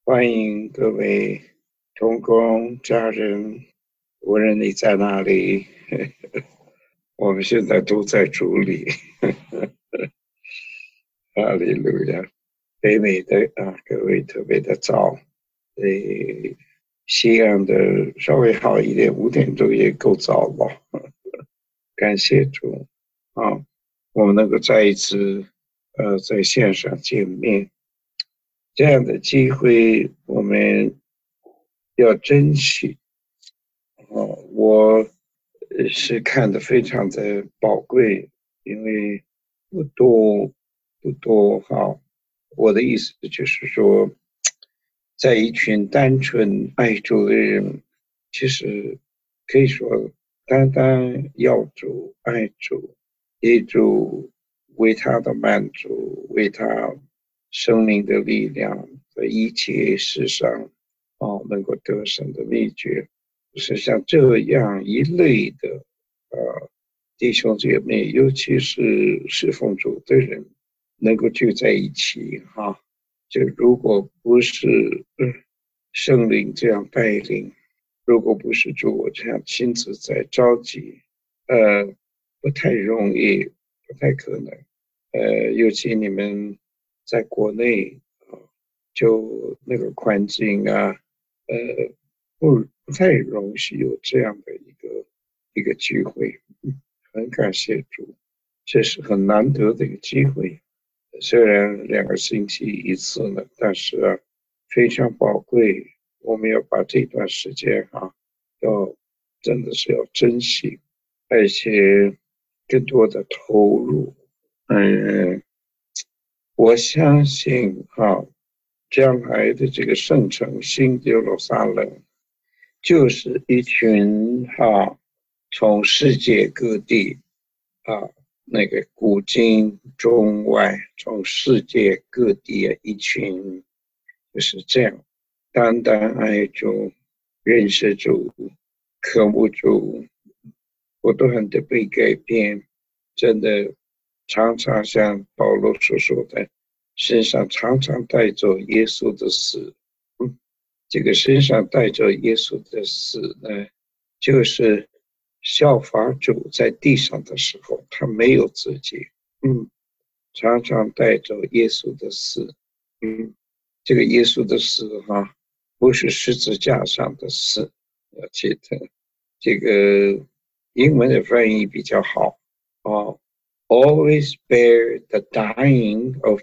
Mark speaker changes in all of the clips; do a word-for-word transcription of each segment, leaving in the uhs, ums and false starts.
Speaker 1: 欢迎各位同工家人，无论你在哪里，我们现在都在主里。哈利路亚！北美的啊，各位特别的早，诶，西岸的稍微好一点，五点钟也够早了。感谢主啊，我们能够再一次呃在线上见面，这样的机会我们要珍惜。哦，我呃是看得非常的宝贵，因为不多不多哈。我的意思就是说，在一群单纯爱主的人，其实可以说单单要主爱主，以主为他的满足，为他生命的力量和一切世上哦能够得胜的秘诀。是像这样一类的呃弟兄姐妹，尤其是侍奉主的人，能够聚在一起哈。就如果不是嗯圣灵这样带领，如果不是主我这样亲自在召集，呃，不太容易，不太可能。呃，尤其你们在国内啊，就那个环境啊，呃，不不太容许有这样的一个一个机会。嗯很感谢主，这是很难得的一个机会。虽然两个星期一次呢，但是啊，非常宝贵。我们要把这段时间啊，要真的是要珍惜，而且更多的投入。嗯，我相信哈、将来的这个圣城新耶路撒冷，就是一群哈、从世界各地啊，那个古今中外，从世界各地的一群，就是这样，单单爱主、认识主、渴慕主，不断的被改变，真的常常像保罗所说的，身上常常带着耶稣的死。嗯，这个身上带着耶稣的死呢，就是效法主在地上的时候，他没有自己，嗯，常常带着耶稣的死，嗯，这个耶稣的死哈，不是十字架上的死，要记得这个英文的翻译比较好哦，always bear the dying of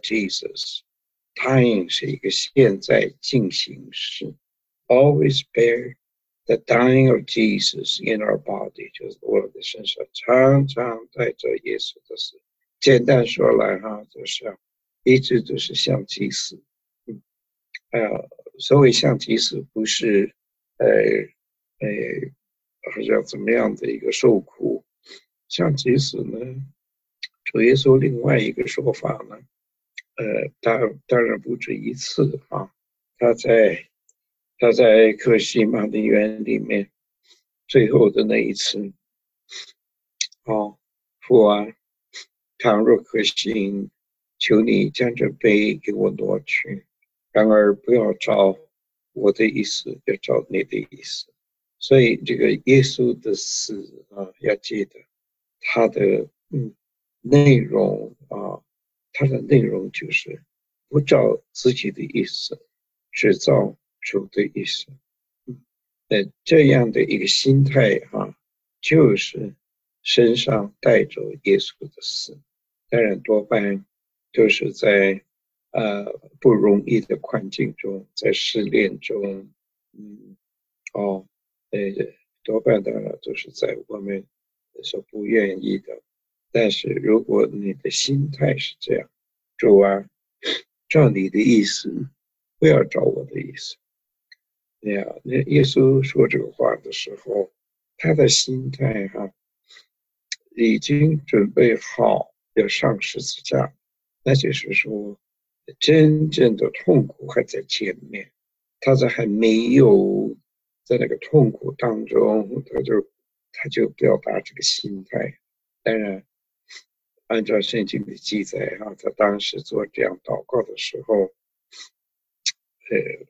Speaker 1: Jesus。dying 是一个现在进行时，always bear the dying of Jesus in our body，就是我的身上常常带着耶稣的死。简单说来哈，就是一直都是像祭司。嗯，呃，所谓像祭司，不是呃呃，好像怎么样的一个受苦。像祭司呢，主耶稣另外一个说法呢，呃，当当然不止一次啊，他在他在克西马的园里面最后的那一次，哦，父啊，倘若可行，求你将这杯给我挪去，然而不要照我的意思，要照你的意思。所以这个耶稣的死啊，要记得他的嗯内容啊，他的内容就是不照自己的意思，只照主的意思。嗯，呃，这样的一个心态啊，就是身上带着耶稣的死。当然，多半都是在呃不容易的环境中，在试炼中，嗯，哦，呃，多半当然都是在我们所不愿意的。但是如果你的心态是这样，主啊，照你的意思，不要照我的意思。呀，那耶稣说这个话的时候，他的心态哈、已经准备好要上十字架，那就是说，真正的痛苦还在前面，他在还没有在那个痛苦当中，他就他就表达这个心态。当然，按照圣经的记载哈、他当时做这样祷告的时候，呃。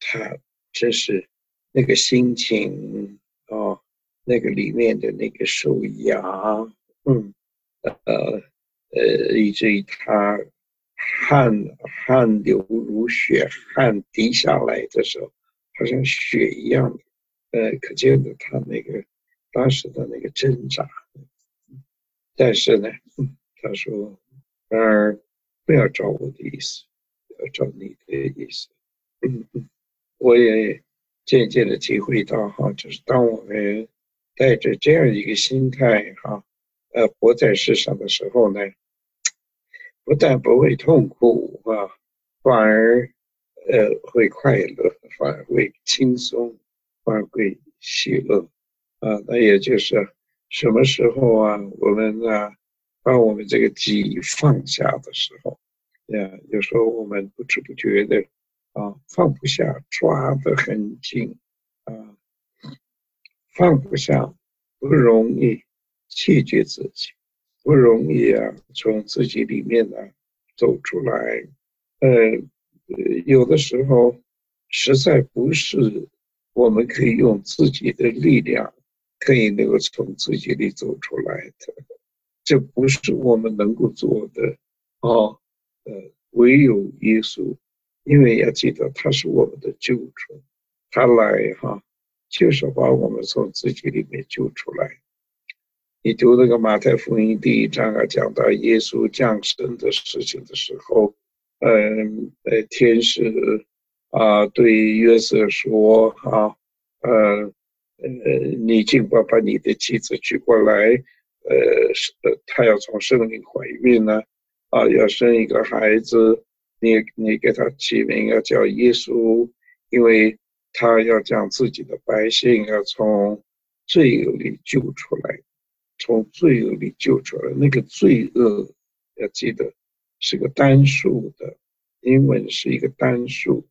Speaker 1: 他这是那个心情啊，那个里面的那个受压，嗯，呃呃，以至于他汗汗流如血，汗滴下来的时候，好像血一样的，呃，可见的他那个当时的那个挣扎。但是呢，嗯，他说，然而不要照我的意思，要照你的意思。嗯嗯，我也渐渐的体会到哈，就是当我们带着这样一个心态哈，呃，活在世上的时候呢，不但不会痛苦啊，反而呃会快乐，反而会轻松，反而会喜乐啊。那也就是什么时候啊，我们呢把我们这个己放下的时候，呀，有时候我们不知不觉的啊放不下，抓得很紧啊，放不下，不容易弃绝自己，不容易啊从自己里面呢走出来。呃，有的时候实在不是我们可以用自己的力量可以能够从自己里走出来的，这不是我们能够做的哦。呃，唯有耶稣，因为要记得他是我们的救主，他来哈，就是把我们从自己里面救出来。你读那个马太福音第一章啊，讲到耶稣降生的事情的时候，嗯，呃，天使啊对约瑟说啊，呃，呃，你尽管把你的妻子娶过来，呃，是她要从圣灵怀孕呢，啊，要生一个孩子，你你给他起名要叫耶稣，因为他要将自己的百姓要从罪恶里救出来。从罪恶里救出来，那个罪恶要记得是个单数的，英文是一个单数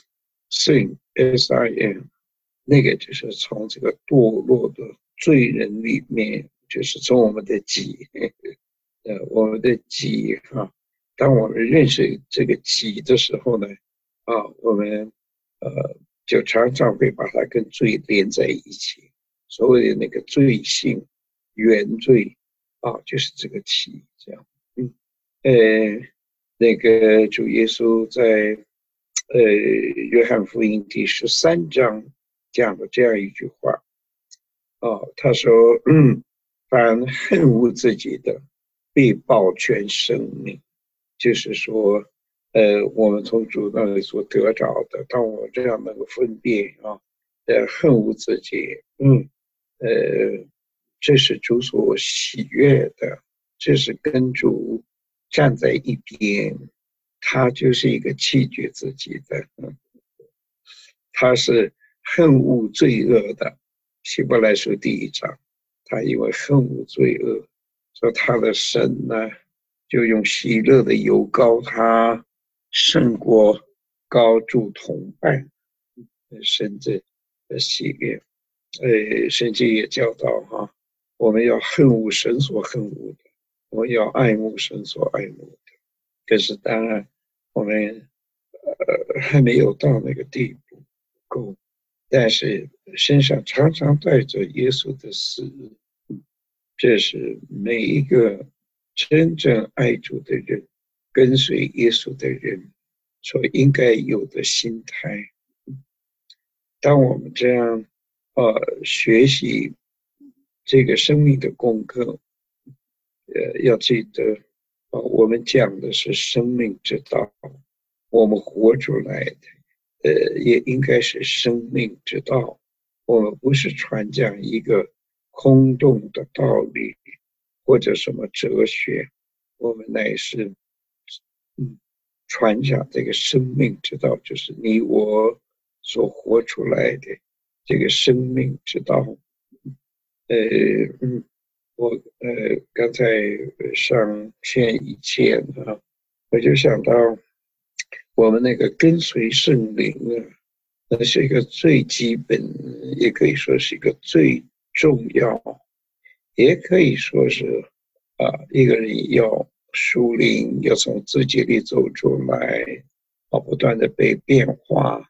Speaker 1: sin S I N， 那个就是从这个堕落的罪人里面，就是从我们的己，呃，我们的己哈，当我们认识这个己的时候呢，啊，我们呃就常常会把它跟罪连在一起，所谓的那个罪性。原罪啊，就是这个题，这样，嗯，呃，那个主耶稣在呃约翰福音第十三章讲了这样一句话，啊，他说，嗯，凡恨恶自己的，必保全生命，就是说，呃，我们从主那里所得着的，当我这样能够分辨啊，呃，恨恶自己，嗯，呃。这是主所喜悦的，这是跟主站在一边，他就是一个弃绝自己的，他是恨恶罪恶的。希伯来书第一章，他因为恨恶罪恶，所以他的神呢，就用喜乐的油膏他，胜过高筑同伴，甚至喜悦。呃，圣经也教导哈，我们要恨恶神所恨恶的，我们要爱慕神所爱慕的。可是当然，我们呃还没有到那个地步够，但是身上常常带着耶稣的死，这是每一个真正爱主的人、跟随耶稣的人所应该有的心态。当我们这样呃学习这个生命的功课，呃，要记得，呃，我们讲的是生命之道，我们活出来的，呃，也应该是生命之道。我们不是传讲一个空洞的道理，或者什么哲学，我们乃是，嗯，传讲这个生命之道，就是你我所活出来的这个生命之道。呃，嗯。我呃刚才上线以前啊，我就想到我们那个跟随圣灵啊，那是一个最基本，也可以说是一个最重要，也可以说是啊，一个人要属灵，要从自己里走出来，啊，不断的被变化，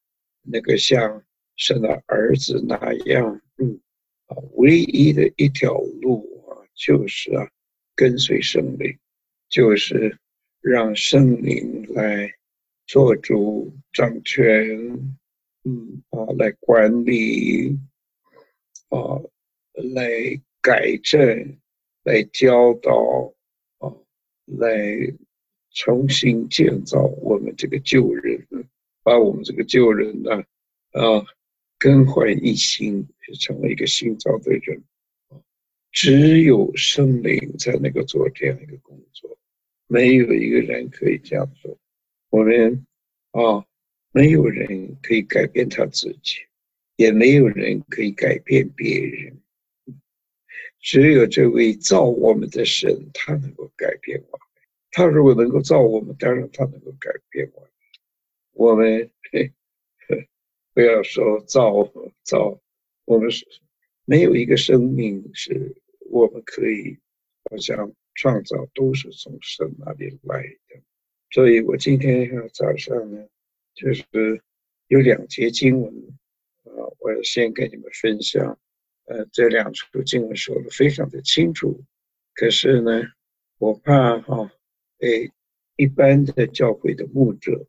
Speaker 1: 那个像神的儿子那样，嗯啊，唯一的一条路啊，就是啊，跟随圣灵，就是让圣灵来做主掌权，嗯啊，来管理啊，来改正，来教导啊，来重新建造我们这个旧人，把我们这个旧人呢，啊，更换一新，成为一个新造的人。只有圣灵才能够做这样一个工作，没有一个人可以这样做。我们啊，没有人可以改变他自己，也没有人可以改变别人。只有这位造我们的神，他能够改变我们。他如果能够造我们，当然他能够改变我们。我们不要说造造，我们是没有一个生命是我们可以好像创造，都是从神那里来的。所以我今天早上呢，就是有两节经文啊，我要先跟你们分享。呃，这两处经文说的非常的清楚，可是呢，我怕哈、哦，诶，一般的教会的牧者，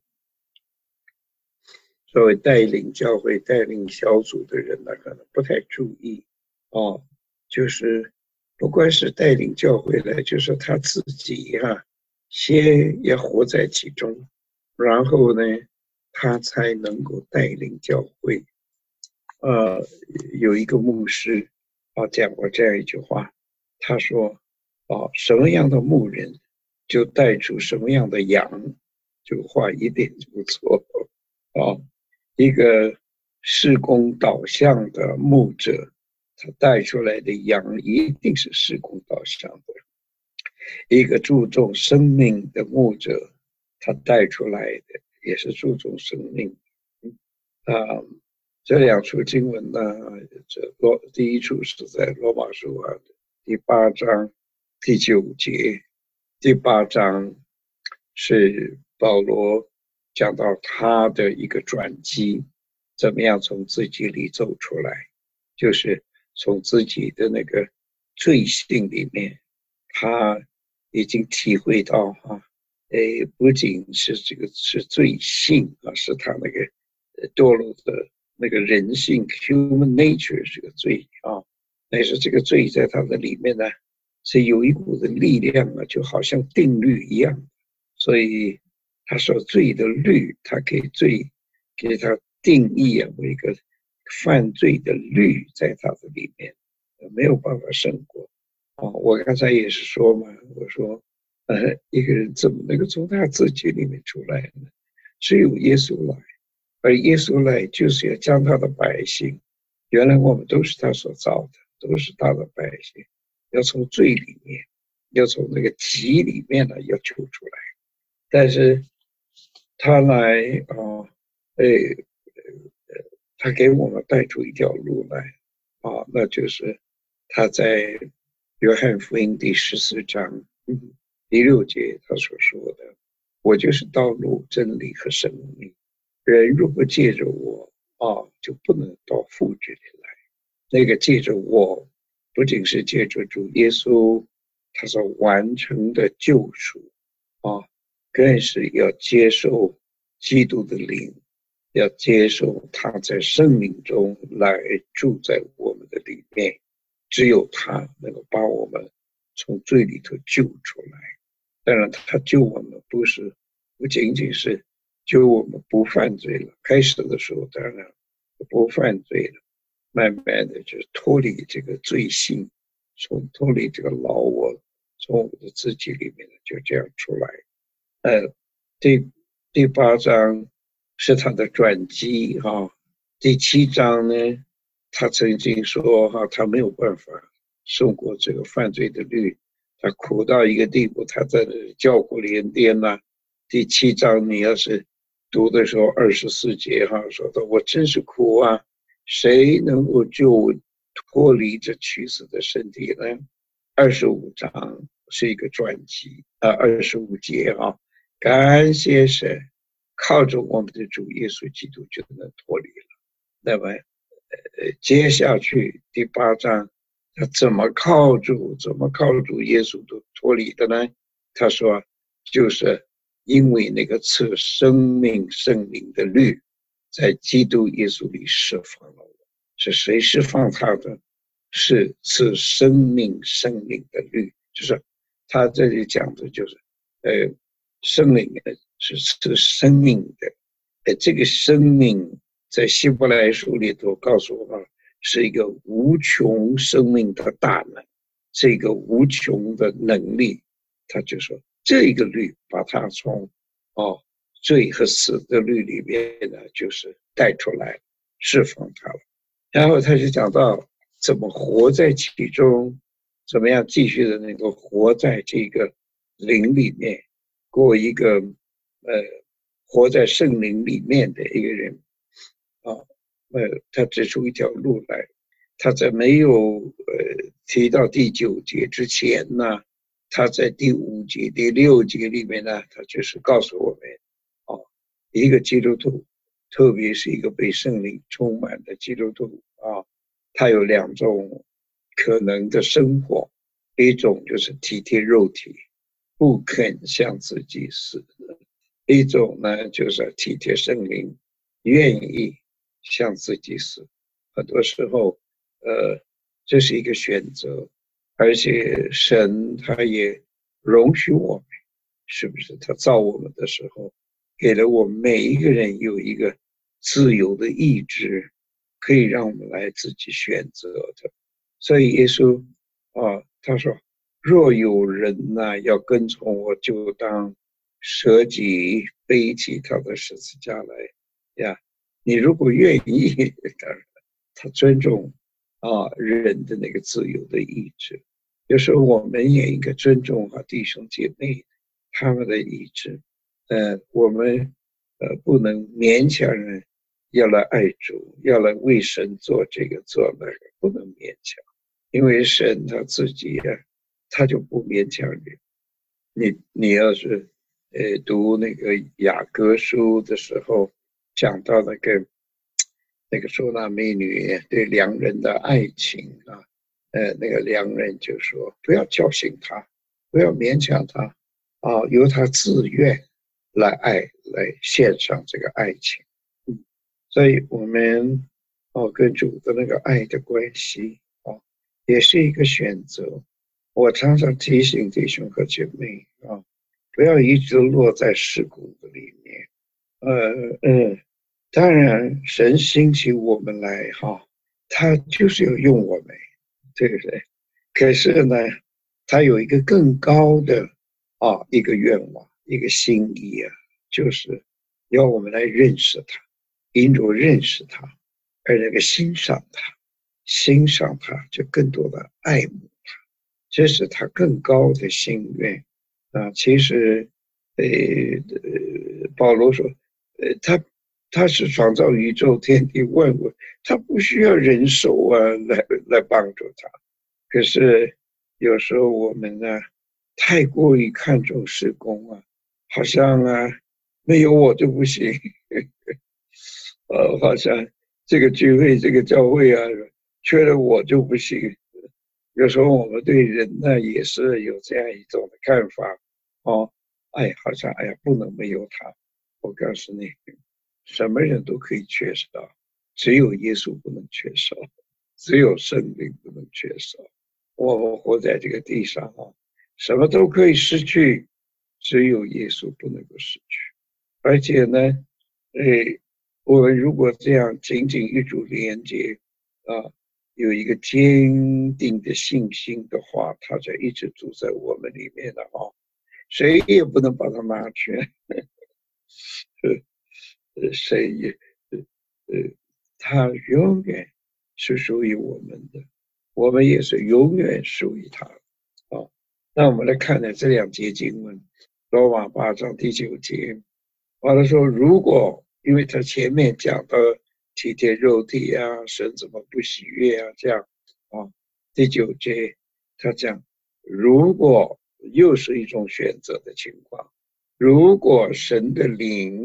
Speaker 1: 作为带领教会、带领小组的人呢，可能不太注意哦。就是不光是带领教会呢，就是他自己哈、啊，先要活在其中，然后呢，他才能够带领教会。呃，有一个牧师啊讲过这样一句话，他说：啊，什么样的牧人，就带出什么样的羊。这个话一点就不错啊。一个事工导向的牧者，他带出来的羊一定是事工导向的；一个注重生命的牧者，他带出来的也是注重生命。啊，这两处经文呢，这罗第一处是在罗马书啊第八章第九节，第八章是保罗讲到他的一个转机，怎么样从自己里走出来，就是从自己的那个罪性里面，他已经体会到哈，诶，不仅是这个是罪性啊，是他那个堕落的那个人性 human nature 这个罪啊，但是这个罪在他的里面呢，是有一股的力量啊，就好像定律一样。所以他说罪的律，他给罪给他定义啊为一个犯罪的律，在他的里面没有办法胜过啊。我刚才也是说嘛，我说呃，一个人怎么能够从他自己里面出来呢？只有耶稣来。而耶稣来就是要将他的百姓，原来我们都是他所造的，都是他的百姓，要从罪里面，要从那个己里面呢，要救出来。但是他来啊，呃，他给我们带出一条路来啊，那就是他在约翰福音第十四章第六节他所说的：“我就是道路、真理和生命。人如果借着我啊，就不能到父这里来。那个借着我，不仅是借着主耶稣他所完成的救赎啊，更是要接受基督的灵，要接受他在生命中来住在我们的里面。只有他能够把我们从罪里头救出来。当然，他救我们不是不仅仅是就我们不犯罪了，开始的时候当然不犯罪了，慢慢的就脱离这个罪性，从脱离这个老我，从我们的自己里面就这样出来。呃，第第八章是他的转机哈，第七章呢，他曾经说哈，他没有办法胜过这个犯罪的律，他苦到一个地步，他在那里叫苦连天呐、啊。第七章你要是读的时候，二十四节哈，说的我真是苦啊，谁能够救我脱离这屈死的身体呢？二十五章是一个转机啊，二十五节哈，感谢神， 靠着我们的主耶稣基督就能脱离了。那么，呃，接下去第八章，他怎么靠主，怎么靠主耶稣都脱离的呢？他说，就是因为那个赐生命圣灵的律，在基督耶稣里释放了我。是谁释放他的？是赐生命圣灵的律，就是他这里讲的就是，呃，圣灵是赐生命的，呃，这个生命在希伯来书里头告诉我们，是一个无穷生命的大能，这个无穷的能力，他就说这个律把它从哦罪和死的律里面呢，就是带出来，释放它了。然后他就讲到怎么活在其中，怎么样继续的能够活在这个灵里面，过一个呃活在圣灵里面的一个人啊。呃，他指出一条路来。他在没有呃提到第九节之前呢，他在第五节、第六节里面呢，他就是告诉我们，哦，一个基督徒，特别是一个被圣灵充满的基督徒啊，他有两种可能的生活，一种就是体贴肉体，不肯向自己死；一种呢就是体贴圣灵，愿意向自己死。很多时候，呃，这是一个选择，而且神他也容许我们，是不是？他造我们的时候，给了我们每一个人有一个自由的意志，可以让我们来自己选择的。所以耶稣啊，他说：若有人呐、啊、要跟从我，就当舍己，背起他的十字架来呀。你如果愿意，他尊重啊人的那个自由的意志。有时候我们也应该尊重啊弟兄姐妹他们的意志。呃，我们呃不能勉强人要来爱主，要来为神做这个做那个，不能勉强，因为神他自己啊，他就不勉强人。你你要是呃读那个雅各书的时候，讲到那个那个苏娜美女对良人的爱情啊，呃，那个良人就说不要叫醒他，不要勉强他啊，由他自愿来爱，来献上这个爱情。嗯，所以我们哦跟主的那个爱的关系啊，也是一个选择。我常常提醒弟兄和姐妹啊，不要一直落在世故的里面。呃嗯，当然神兴起我们来哈，他就是要用我们，对不对？可是呢，他有一个更高的啊一个愿望，一个心意啊，就是要我们来认识他，因着认识他而那个欣赏他，欣赏他就更多的爱慕他，这是他更高的心愿啊。其实，呃呃，保罗说，呃，他他是创造宇宙天地万物，他不需要人手啊来来帮助他。可是有时候我们呢，太过于看重事工啊，好像啊没有我就不行，呃，好像这个聚会这个教会啊，缺了我就不行。有时候我们对人呢也是有这样一种的看法哦，哎，好像哎呀不能没有他。我告诉你，什么人都可以缺少，只有耶稣不能缺少，只有圣灵不能缺少。我们活在这个地上啊，什么都可以失去，只有耶稣不能够失去。而且呢，呃，我们如果这样紧紧与主连接啊，有一个坚定的信心的话，他就一直住在我们里面的啊，谁也不能把他拿去，呃，谁也，呃，呃，他永远是属于我们的，我们也是永远属于他的。啊，那我们来看呢这两节经文，罗马八章第九节，完了说，如果因为他前面讲到体贴肉体啊，神怎么不喜悦啊，这样啊，第九节他讲，如果又是一种选择的情况，如果神的灵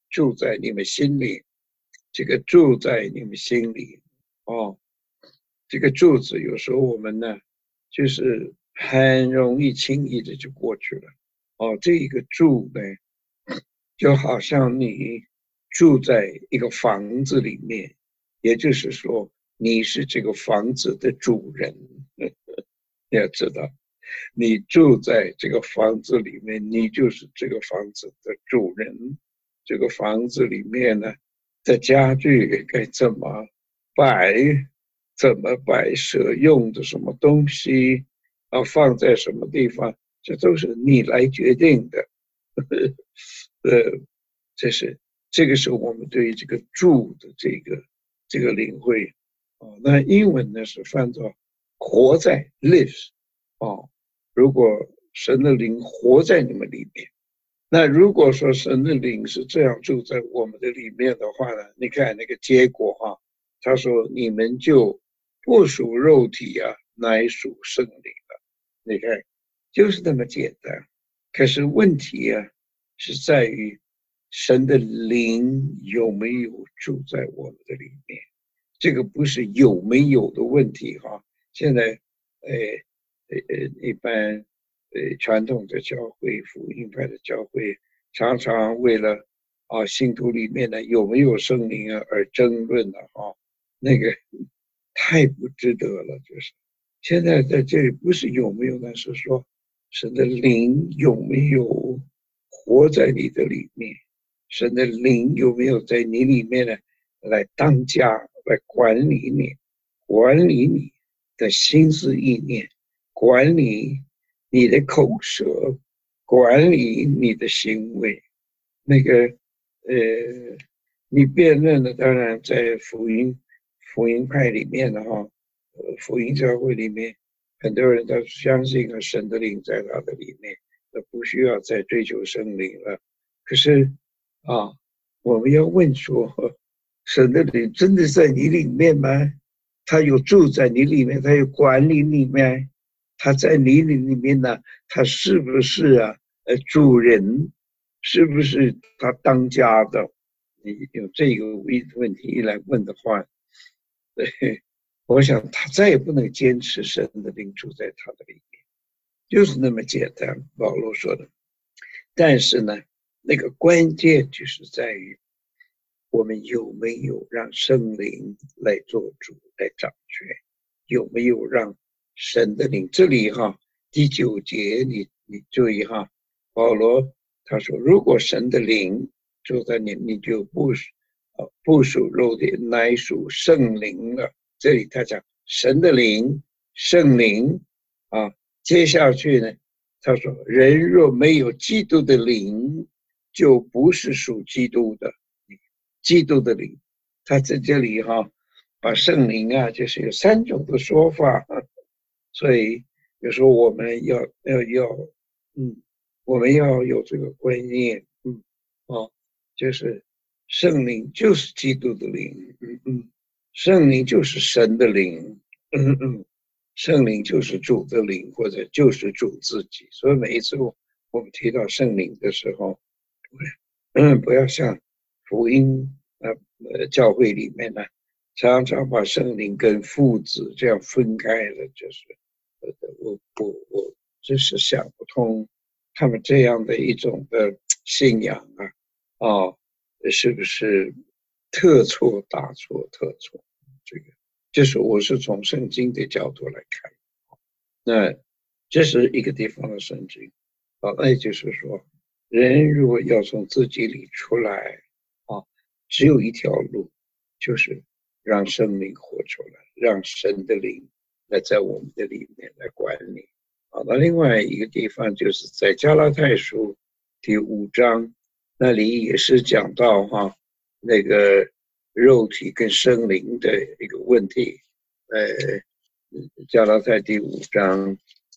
Speaker 1: 住在你们心里，这个住在你们心里哦，这个住字有时候我们呢，就是很容易轻易的就过去了哦。这一个住呢，就好像你住在一个房子里面，也就是说你是这个房子的主人。你要知道，你住在这个房子里面，你就是这个房子的主人。这个房子里面呢的家具该怎么摆，怎么摆设，用的什么东西啊，放在什么地方，这都是你来决定的。呃，这是这个是我们对于这个住的这个这个领会啊。那英文呢是翻作活在 lives 哦。如果神的灵活在你们里面，那如果说神的灵是这样住在我们的里面的话呢，你看那个结果哈、啊，他说你们就不属肉体啊，乃属圣灵了。你看，就是那么简单。可是问题啊，是在于神的灵有没有住在我们的里面？这个不是有没有的问题哈。现在，呃呃呃，一般呃传统的教会、福音派的教会，常常为了啊信徒里面呢有没有圣灵啊而争论的哈，那个太不值得了。就是现在在这里不是有没有呢，是说神的灵有没有活在你的里面？神的灵有没有在你里面呢？来当家，来管理你，管理你的心思意念，管理你的口舌，管理你的行为。那个，呃，你辩论的，当然在福音福音派里面的哈，呃，福音教会里面，很多人都相信了神的灵在他的里面，都不需要再追求圣灵了。可是啊，我们要问说，神的灵真的在你里面吗？他有住在你里面，他有管理你吗？他在你里面呢，他是不是啊？呃，主人是不是他当家的？你有这个问题一来问的话，对，我想他再也不能坚持神的灵住在他的里面，就是那么简单。保罗说的。但是呢，那个关键就是在于我们有没有让圣灵来做主，来掌权，有没有让神的灵？这里哈，第九节你你注意哈，保罗他说，如果神的灵住在你，你就不属呃不属肉体，乃属圣灵了。这里他讲神的灵，圣灵啊，接下去呢，他说，人若没有基督的灵，就不是属基督的。基督的灵，他在这里哈，把圣灵啊，就是有三种的说法，所以有时候我们要要要，嗯，我们要有这个观念，嗯，哦，就是圣灵就是基督的灵，嗯嗯，圣灵就是神的灵，嗯嗯，圣灵就是主的灵，或者就是主自己。所以每一次我们提到圣灵的时候，嗯，不要像福音呃呃教会里面呢，常常把圣灵跟父子这样分开了，就是呃我我我真是想不通他们这样的一种的信仰啊，哦，是不是特错大错特错？这个就是我是从圣经的角度来看，那这是一个地方的圣经，啊，那也就是说。人如果要从自己里出来啊，只有一条路，就是让生命活出来，让神的灵来在我们的里面来管理。好，那另外一个地方就是在加拉太书第五章那里也是讲到哈，那个肉体跟生灵的一个问题。呃，加拉太第五章。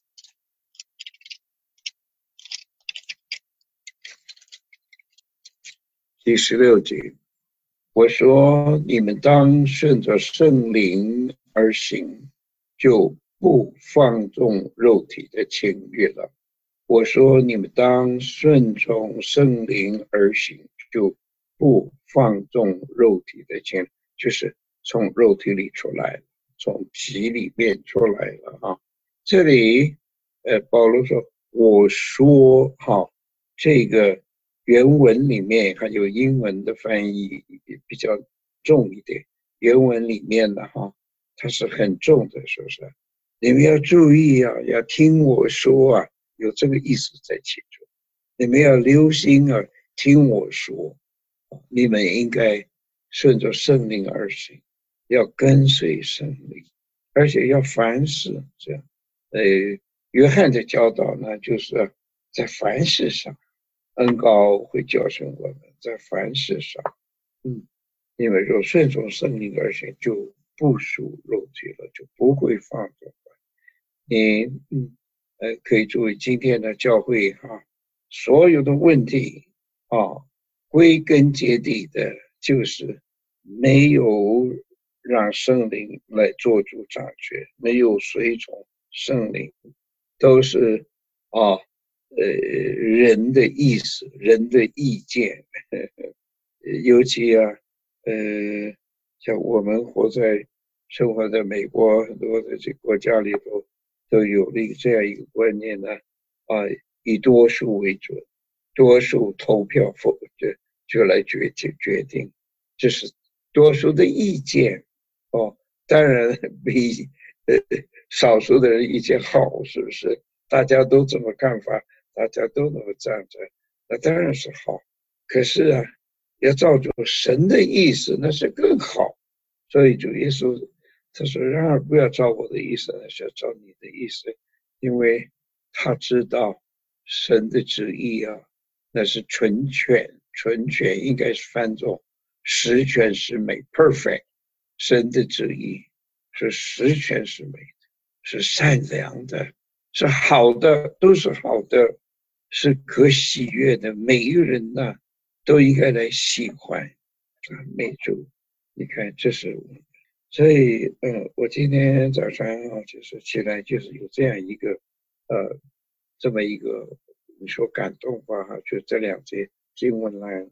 Speaker 1: 第十六节，我说你们当顺着圣灵而行，就不放纵肉体的情欲了。我说你们当顺从圣灵而行，就不放纵肉体的情，就是从肉体里出来，从皮里面出来了啊。这里，呃，保罗说：“我说，哈，这个原文里面还有英文的翻译比较重一点。原文里面的哈，它是很重的，是不是？你们要注意啊，要听我说啊，有这个意思在其中。你们要留心啊，听我说。”你们应该顺着圣灵而行，要跟随圣灵，而且要凡事这样。呃，约翰的教导呢，就是在凡事上，恩膏会教训我们，在凡事上，嗯，因为若顺从圣灵而行，就不属肉体了，就不会放纵。你嗯呃，可以注意今天的教会哈、啊，所有的问题啊。归根结底的就是没有让圣灵来做主掌权，没有随从圣灵，都是啊呃人的意思，人的意见。呵呵尤其啊呃像我们活在生活在美国很多的这国家里头，都有了这样一个观念呢啊，以多数为准，多数投票否决。就来决定决定，这是多数的意见哦。当然比呃少数的人意见好，是不是？大家都这么看法，大家都那么站着，那当然是好。可是啊，要照着神的意思，那是更好。所以主耶稣他说：“然而不要照我的意思，是要照你的意思，因为他知道神的旨意啊，那是纯全。”纯全应该是翻作十全十美 perfect， 神的旨意是十全十美的，是善良的，是好的，都是好的，是可喜悦的。每一个人呢都应该来喜欢啊，美主。你看，这是所以呃，我今天早上啊，就是起来就是有这样一个呃这么一个你说感动吧哈，就这两节经文来。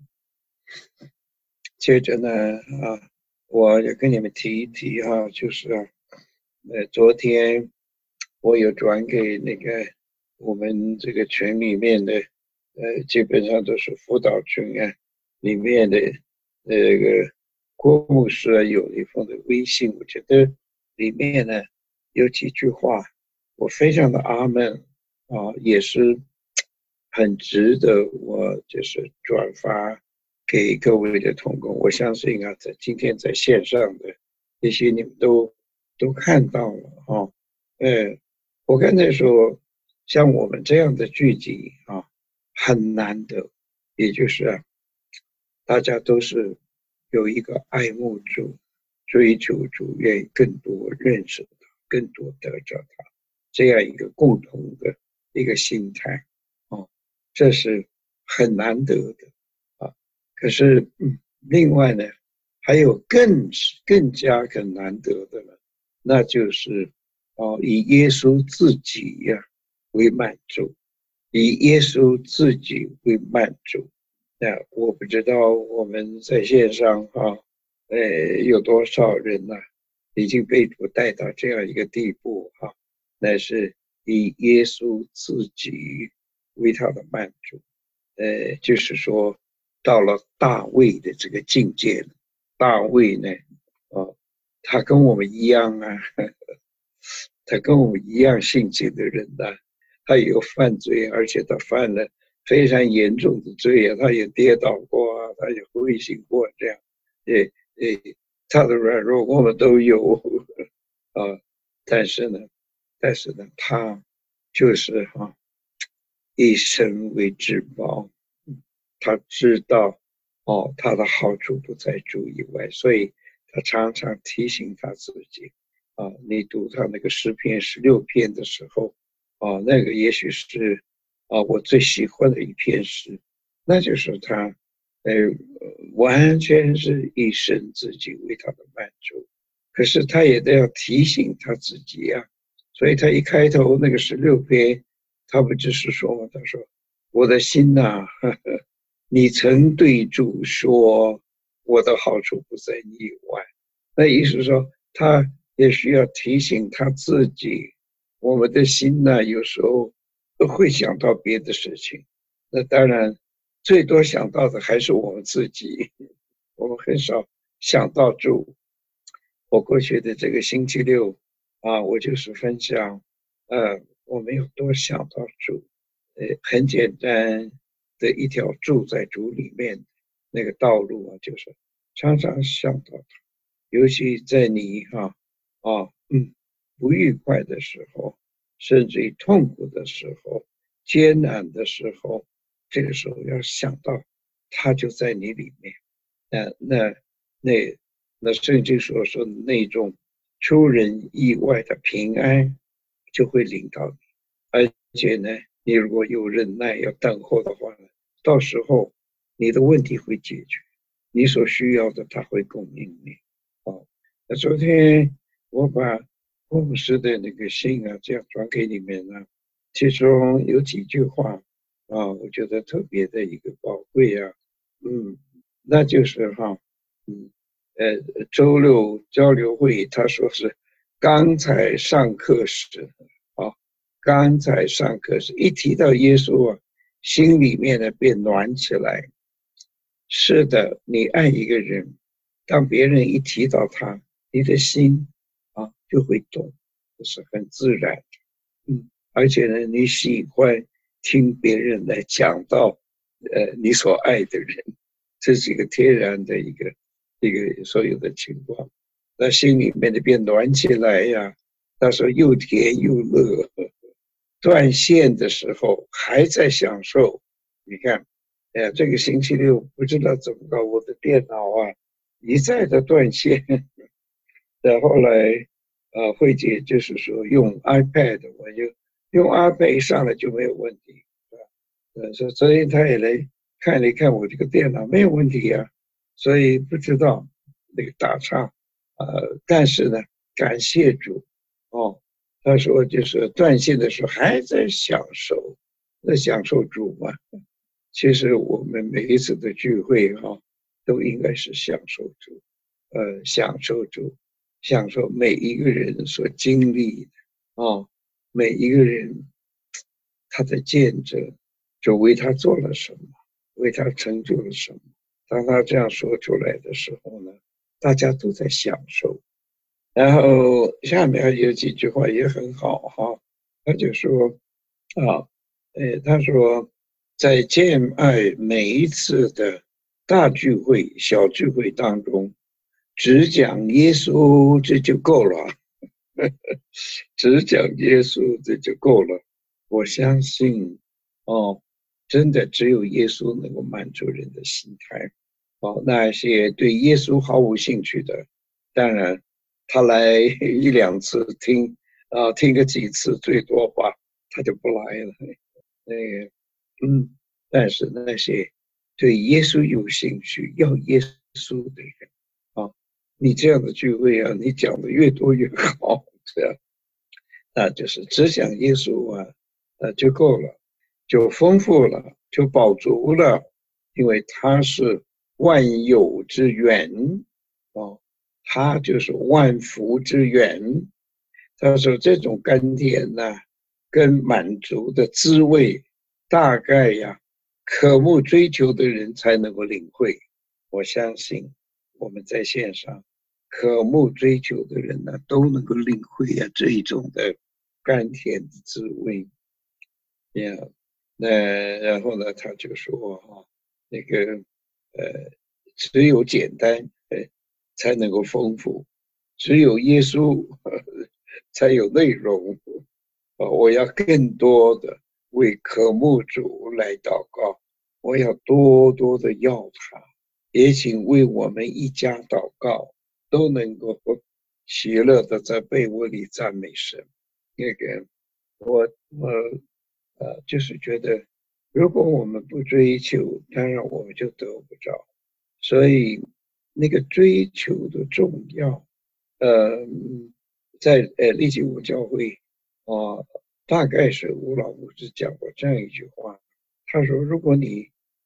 Speaker 1: 接着呢，啊，我也跟你们提一提哈、啊，就是啊，呃，昨天我有转给那个我们这个群里面的，呃，基本上都是辅导群啊里面的那个郭牧师啊有一封的微信，我觉得里面呢有几句话，我非常的阿门啊，也是很值得我就是转发。给各位的同工，我相信啊，在今天在线上的这些你们都都看到了哈。呃，我刚才说，像我们这样的聚集啊，很难得，也就是啊，大家都是有一个爱慕主、追求主、愿意更多认识他、更多得着他这样一个共同的一个心态啊，这是很难得的。可是，嗯，另外呢，还有更更加更难得的了，那就是哦，以耶稣自己呀、啊、为满足，以耶稣自己为满足。那我不知道我们在线上哈、啊，呃，有多少人呢、啊，已经被主带到这样一个地步哈、啊，那是以耶稣自己为他的满足，呃，就是说。到了大卫的这个境界，大卫呢，哦，他跟我们一样啊，呵呵他跟我们一样性情的人呐、啊，他有犯罪，而且他犯了非常严重的罪啊，他也跌倒过啊，他也灰心过，这样，诶诶，他的软弱我们都有啊，但是呢，但是呢，他就是哈、啊，以神为至宝。他知道哦，他的好处不在主以外，所以他常常提醒他自己啊。你读他那个诗篇十六篇的时候啊，那个也许是啊我最喜欢的一篇诗，那就是他呃完全是以神自己为他的满足，可是他也得要提醒他自己呀、啊，所以他一开头那个十六篇，他不就是说吗？他说我的心呐、啊。 你曾对主说，我的好处不在你以外。那意思说，他也需要提醒他自己，我们的心呢，有时候会想到别的事情。那当然，最多想到的还是我们自己，我们很少想到主。我过去的这个星期六啊，我就是分享，呃，我没有多想到主，呃，很简单的一条住在主里面那个道路啊，就是常常想到他，尤其在你哈啊，啊嗯不愉快的时候，甚至于痛苦的时候、艰难的时候，这个时候要想到他就在你里面，那那那那圣经所说的那种出人意外的平安就会领到你，而且呢，你如果有忍耐要等候的话呢，到时候你的问题会解决，你所需要的他会供应你。哦，那昨天我把牧师的那个信啊，这样转给你们呢，其中有几句话啊，我觉得特别的一个宝贵啊，嗯，那就是哈，嗯，呃，周六交流会他说是刚才上课时啊，刚才上课时一提到耶稣啊，心里面呢便暖起来。是的，你爱一个人，当别人一提到他，你的心啊就会动，这是很自然的。嗯，而且呢，你喜欢听别人来讲到呃你所爱的人，这是一个天然的一个一个所有的情况。那心里面的变暖起来呀，到时候又甜又乐，断线的时候还在享受。你看，哎，这个星期六不知道怎么搞，我的电脑啊一再的断线。然后来，呃，慧姐就是说用 iPad，我就用 iPad 上来就没有问题，啊，呃，所所以他也来看了一看我这个电脑没有问题呀，所以不知道那个打岔，呃，但是呢，感谢主，哦，他说就是断线的时候还在享受，在享受主嘛。其实我们每一次的聚会哈、哦，都应该是享受主，呃，享受主，享受每一个人所经历的哦，每一个人他的见证，就为他做了什么，为他成就了什么。当他这样说出来的时候呢，大家都在享受。然后下面有几句话也很好哈，他就说啊，呃，他说在建爱每一次的大聚会、小聚会当中，只讲耶稣这就够了，只讲耶稣这就够了。我相信哦，真的只有耶稣能够满足人的心态。哦，那些对耶稣毫无兴趣的，当然他来一两次听啊，听个几次，最多吧，他就不来了。那个，嗯，但是那些对耶稣有兴趣、要耶稣的人啊，你这样的聚会啊，你讲的越多越好，这样，那就是只讲耶稣啊，呃就够了，就丰富了，就饱足了，因为他是万有之源哦，他就是万福之源。他说这种甘甜呐、啊，跟满足的滋味，大概呀，渴慕追求的人才能够领会。我相信我们在线上渴慕追求的人呢，都能够领会呀这一种的甘甜的滋味。呀，那然后呢，他就说哈，那个呃，只有简单呃才能够丰富，只有耶稣才有内容。呃，我要更多的为渴慕主来祷告，我要多多的要他，也请为我们一家祷告，都能够喜乐的在被窝里赞美神。那个，我我呃，就是觉得，如果我们不追求，当然我们就得不着。所以，那个追求的重要，呃，在呃立基五教会啊，大概是吴老牧师讲过这样一句话，他说：如果你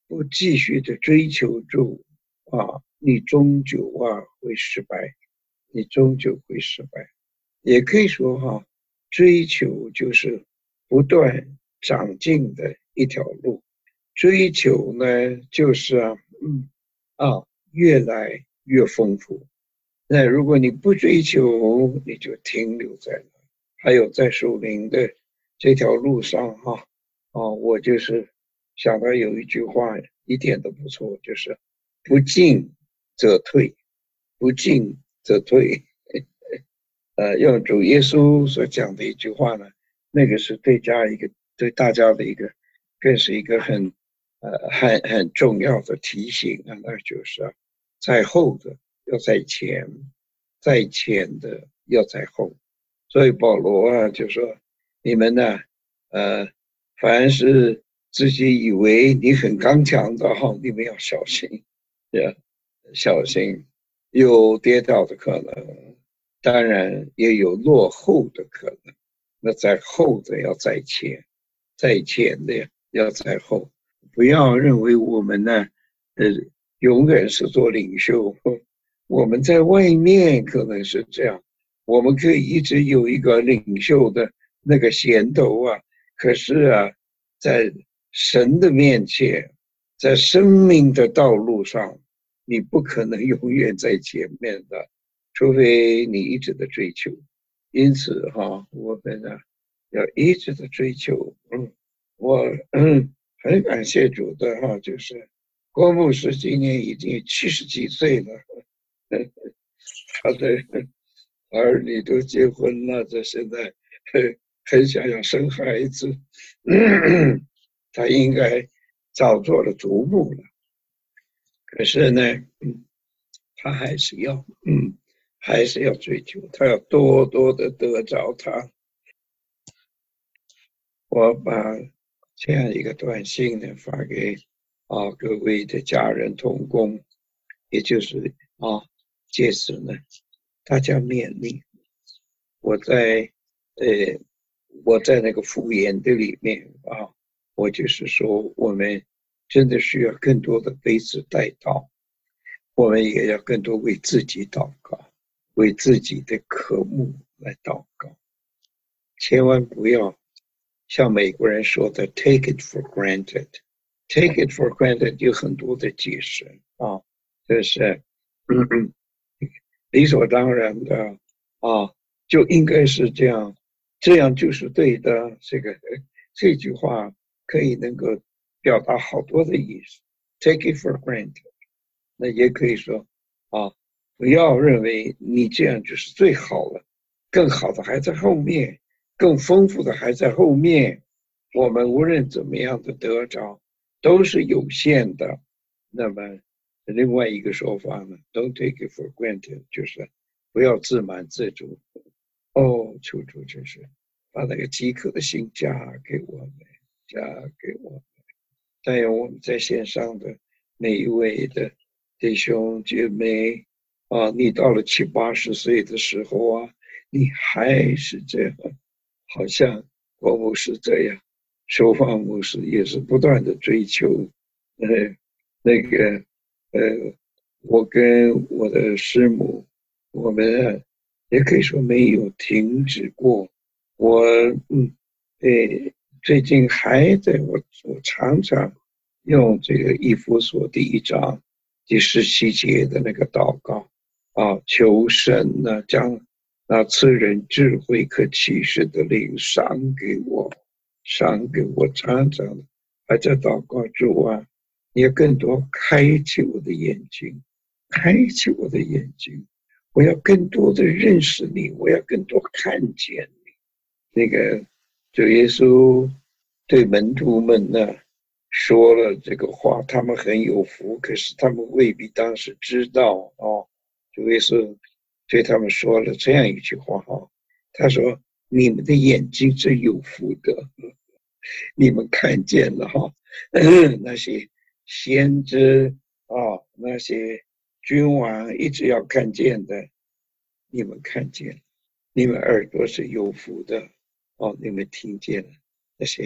Speaker 1: 不继续的追求住啊，你终究啊会失败，你终究会失败。也可以说哈，追求就是不断长进的一条路。追求呢，就是啊，嗯啊，越来越丰富。那如果你不追求，你就停留在那。还有在属灵的这条路上哈，啊，我就是想到有一句话一点都不错，就是不进则退，不进则退。呃，用主耶稣所讲的一句话呢，那个是对家一个对大家的一个，更是一个很呃很很重要的提醒啊，那就是啊，在后的要在前，在前的要在后。所以保罗啊就说，你们呢，呃，凡是自己以为你很刚强的哈，你们要小心，要小心有跌倒的可能。当然也有落后的可能，那在后的要在前，在前的要在后，不要认为我们呢，呃，永远是做领袖，我们在外面可能是这样，我们可以一直有一个领袖的那个衔头啊，可是啊，在神的面前，在生命的道路上，你不可能永远在前面的。除非你一直的追求，因此哈，我们呢要一直的追求。嗯，我嗯很感谢主的哈，就是郭牧师今年已经七十几岁了，他的儿女都结婚了，这现在很很想要生孩子，他应该早做了逐步了。可是呢，嗯，他还是要嗯。还是要追求，他要多多的得着他。我把这样一个短信呢发给啊各位的家人同工，也就是啊借此呢大家勉励。我在呃我在那个复言的里面啊，我就是说我们真的需要更多的彼此带祷，我们也要更多为自己祷告。为自己的科目来祷告，千万不要像美国人说的 take it for granted。take it for granted 有很多的解释啊，就是嗯嗯理所当然的啊，就应该是这样，这样就是对的。这个这句话可以能够表达好多的意思。take it for granted， 那也可以说啊。不要认为你这样就是最好了，更好的还在后面，更丰富的还在后面。我们无论怎么样的得着，都是有限的。那么另外一个说法呢 ，Don't take it for granted， 就是不要自满自足。哦，求主就是把那个饥渴的心加给我们，加给我们。但愿我们在线上的每一位的弟兄姐妹。啊，你到了七八十岁的时候啊，你还是这样，好像郭牧师这样，守望牧师也是不断的追求，呃，那个，呃，我跟我的师母，我们啊也可以说没有停止过。我嗯，对，最近还在我我常常用这个以弗所第一章第十七节的那个祷告。啊，求神呢将那赐人智慧可启示的灵赏给我，赏给我常常的还在祷告主啊，也更多开启我的眼睛，开启我的眼睛，我要更多的认识你，我要更多看见你。那个主耶稣对门徒们呢说了这个话，他们很有福，可是他们未必当时知道哦。主耶稣对他们说了这样一句话哈，他说：“你们的眼睛是有福的，你们看见了哈，那些先知啊，那些君王一直要看见的，你们看见了，你们耳朵是有福的哦，你们听见了那些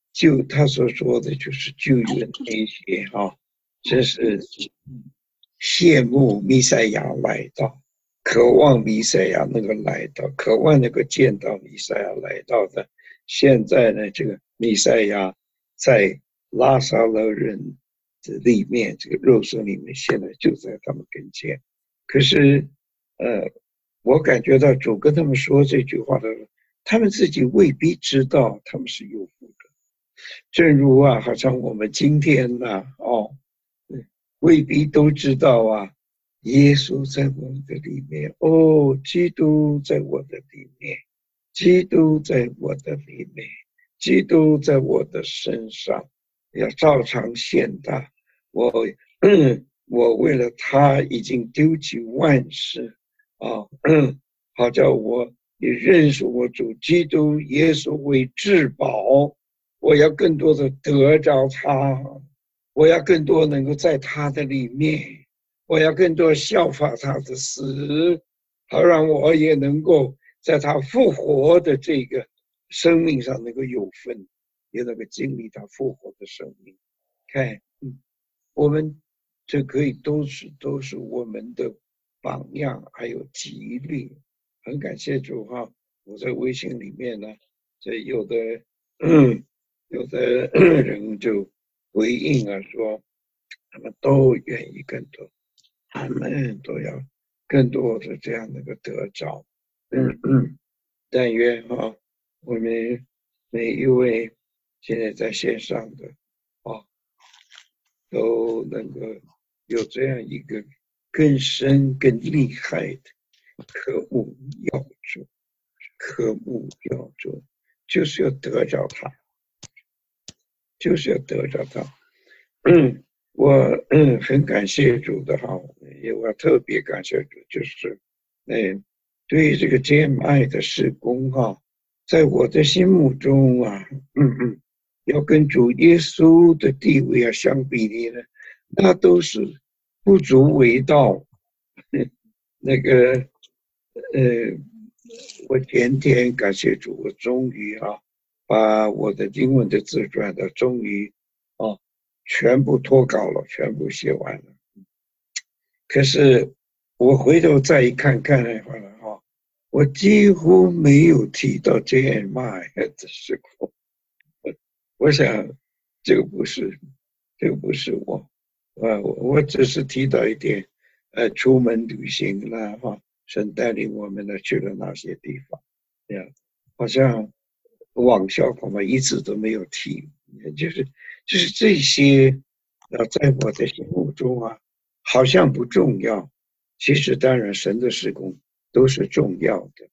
Speaker 1: 就他所说的就是旧约那些啊，这是羡慕弥赛亚来到，渴望弥赛亚能够来到，渴望能够见到弥赛亚来到的。现在呢，这个弥赛亚在拉撒勒人的里面，这个肉身里面，现在就在他们跟前。可是，呃，我感觉到主跟他们说这句话的时候，他们自己未必知道他们是有福的。正如啊，好像我们今天呐、啊，哦，未必都知道啊，耶稣在我们的里面，哦，基督在我的里面，基督在我的里面，基督在我的身上，要照常献他。我我为了他已经丢弃万事啊，好叫我也认识我主基督耶稣为至宝。我要更多的得着他，我要更多能够在他的里面，我要更多效法他的死，好让我也能够在他复活的这个生命上能够有份，也能够经历他复活的生命。看，嗯，我们这可以都是都是我们的榜样，还有激励。很感谢主哈！我在微信里面呢，这有的嗯。有的人就回应啊，说他们都愿意更多，他们都要更多的这样的一个得着。嗯嗯，但愿哈，我们每一位现在在线上的啊，都能够有这样一个更深、更厉害的科目要做，科目要做，就是要得着它。就是要得着它。嗯，我嗯很感谢主的哈，也我特别感谢主，就是嗯对于这个 J M I 的事工哈，在我的心目中啊，嗯嗯，要跟主耶稣的地位啊相比例呢，那都是不足为道。那个呃，我前天感谢主，我终于啊。把我的英文的自传的终于啊全部脱稿了，全部写完了。可是我回头再一看看的话呢，哈，我几乎没有提到 J M I 的时候，我想这个不是，这个不是我，啊，我只是提到一点，呃，出门旅行啦，哈，神带领我们呢去了哪些地方，这样，好像。网校恐怕一直都没有提，就是就是这些，呃，在我的心目中啊，好像不重要。其实当然，神的事工都是重要的。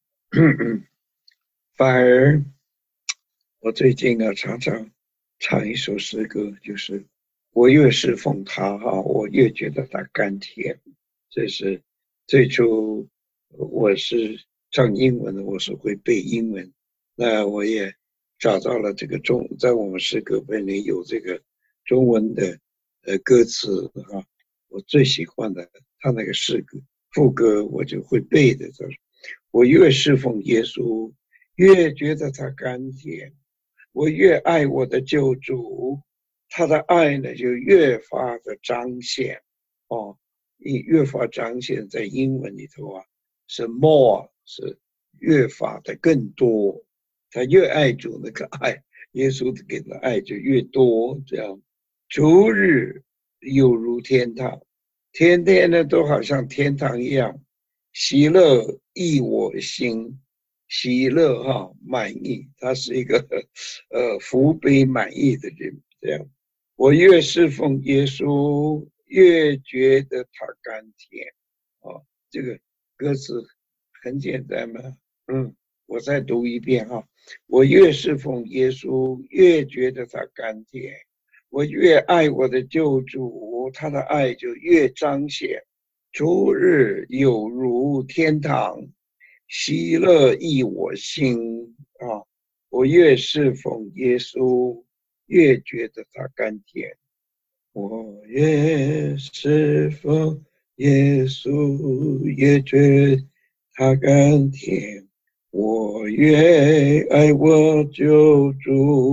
Speaker 1: 反而，我最近啊，常常唱一首诗歌，就是我越侍奉他哈，我越觉得他甘甜。这是最初我是唱英文的，我是会背英文。那我也找到了这个中，在我们诗歌本里有这个中文的呃歌词哈，我最喜欢的他那个诗歌副歌我就会背的，就是我越侍奉耶稣，越觉得他甘甜，我越爱我的救主，他的爱呢就越发的彰显哦，越发彰显在英文里头啊，是 more 是越发的更多。他越爱主，那个爱，耶稣给的爱就越多。这样，逐日有如天堂，天天呢都好像天堂一样，喜乐益我心，喜乐哈满意，他是一个呃福杯满意的人。这样，我越侍奉耶稣，越觉得他甘甜。哦，这个歌词很简单嘛，嗯。我再读一遍哈，我越侍奉耶稣，越觉得他甘甜；我越爱我的救主，他的爱就越彰显。逐日有如天堂，喜乐益我心啊！我越侍奉耶稣，越觉得他甘甜。我越侍奉耶稣，越觉得他甘甜。我越爱我救主，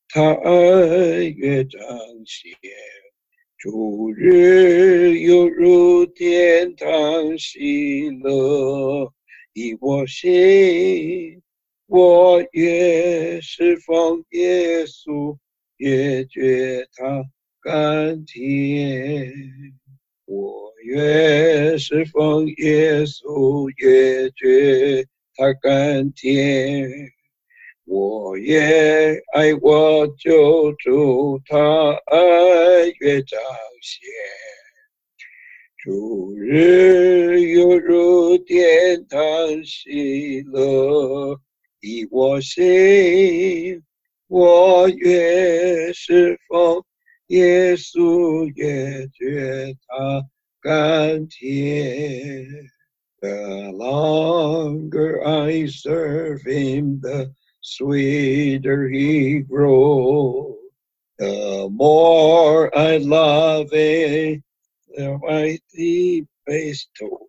Speaker 1: 他爱越彰显。主日犹如天堂喜乐，以我心，我越侍奉耶稣，越觉他甘甜。我越侍奉耶稣，越觉他甘甜。我也爱我救主，他爱越彰显。主日犹如天堂喜乐，以我心，我越侍奉耶稣，越觉他甘甜。The longer I serve him, the sweeter he grows. The more I love him, the I deep bestow.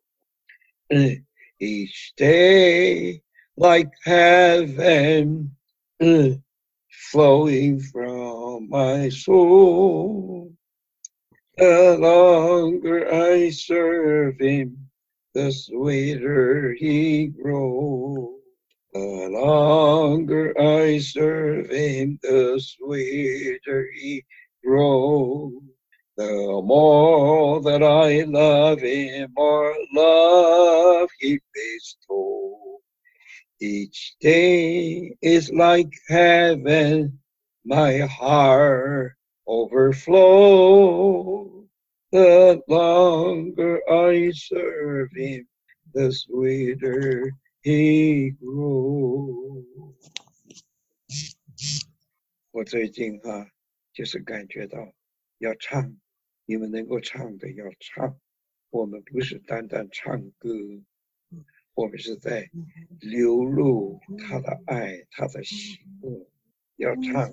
Speaker 1: Each day, like heaven, flowing from my soul. The longer I serve him, the sweeter he grows. The longer I serve him, the sweeter he grows. The more that I love him, more love he bestows. Each day is like heaven, my heart overflows. The longer I serve him, the sweeter he grows. 我最近哈、啊，就是感觉到要唱，你们能够唱的要唱，我们不是单单唱歌，我们是在流露他的爱，他的喜乐，要唱，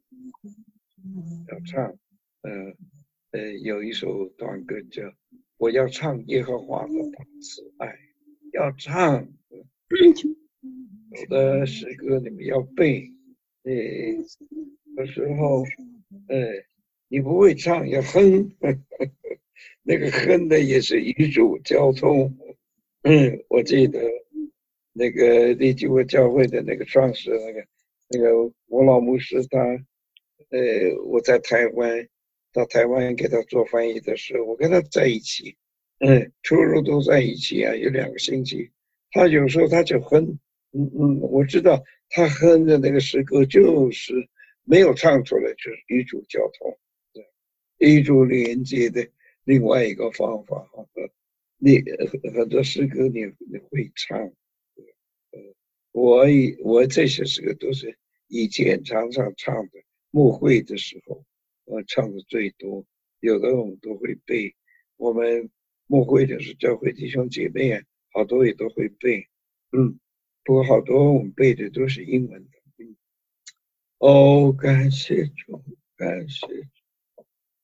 Speaker 1: 要唱，呃呃，有一首短歌叫《我要唱耶和华的大慈爱》，要唱。有的诗歌你们要背，呃，有时候，呃，你不会唱要哼，那个哼的也是与主交通。嗯，我记得那个立基会教会的那个创始那个那个我老牧师他，呃，我在台湾到台湾给他做翻译的时候，我跟他在一起，嗯，出入都在一起啊，有两个星期。他有时候他就哼，嗯嗯，我知道他哼的那个诗歌就是没有唱出来，就是与主交通，对，与主连接的另外一个方法。你很多诗歌你你会唱，呃，我以我这些诗歌都是以前常常唱的，牧会的时候，我唱的最多，有的我们都会背。我们牧会的时候，教会弟兄姐妹啊，好多也都会背，嗯，不过好多我们背的都是英文的，嗯。哦，感谢主，感谢主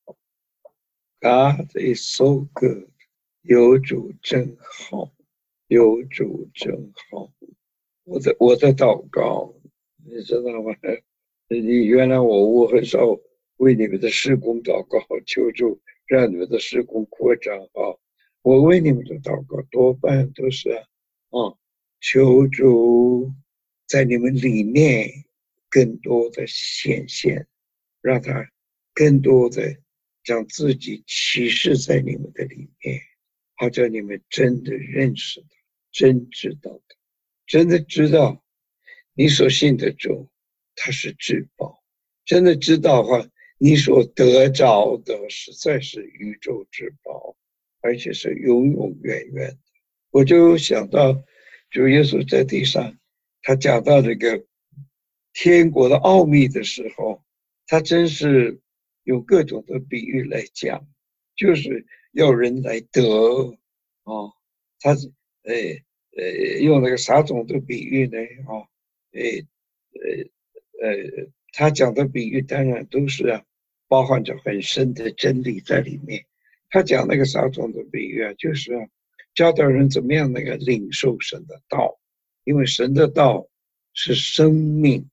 Speaker 1: ，God is so good。有主真好，有主真好。我的我的祷告，你知道吗？你原来我我很少为你们的事工祷告，求主让你们的事工扩张啊！我为你们的祷告多半都是啊，啊求主在你们里面更多的显现，让他更多的将自己启示在你们的里面。好叫你们真的认识他，真知道他，真的知道你所信的主他是至宝，真的知道的话，你所得着的实在是宇宙之宝，而且是永永远远的。我就想到主耶稣在地上，他讲到这个天国的奥秘的时候，他真是有各种的比喻来讲，就是要人来得哦，他呃呃用那个撒种的比喻呢，哦，呃呃呃，他讲的比喻当然都是啊，包含着很深的真理在里面。他讲那个撒种的比喻啊，就是啊，教导人怎么样那个领受神的道，因为神的道是生命，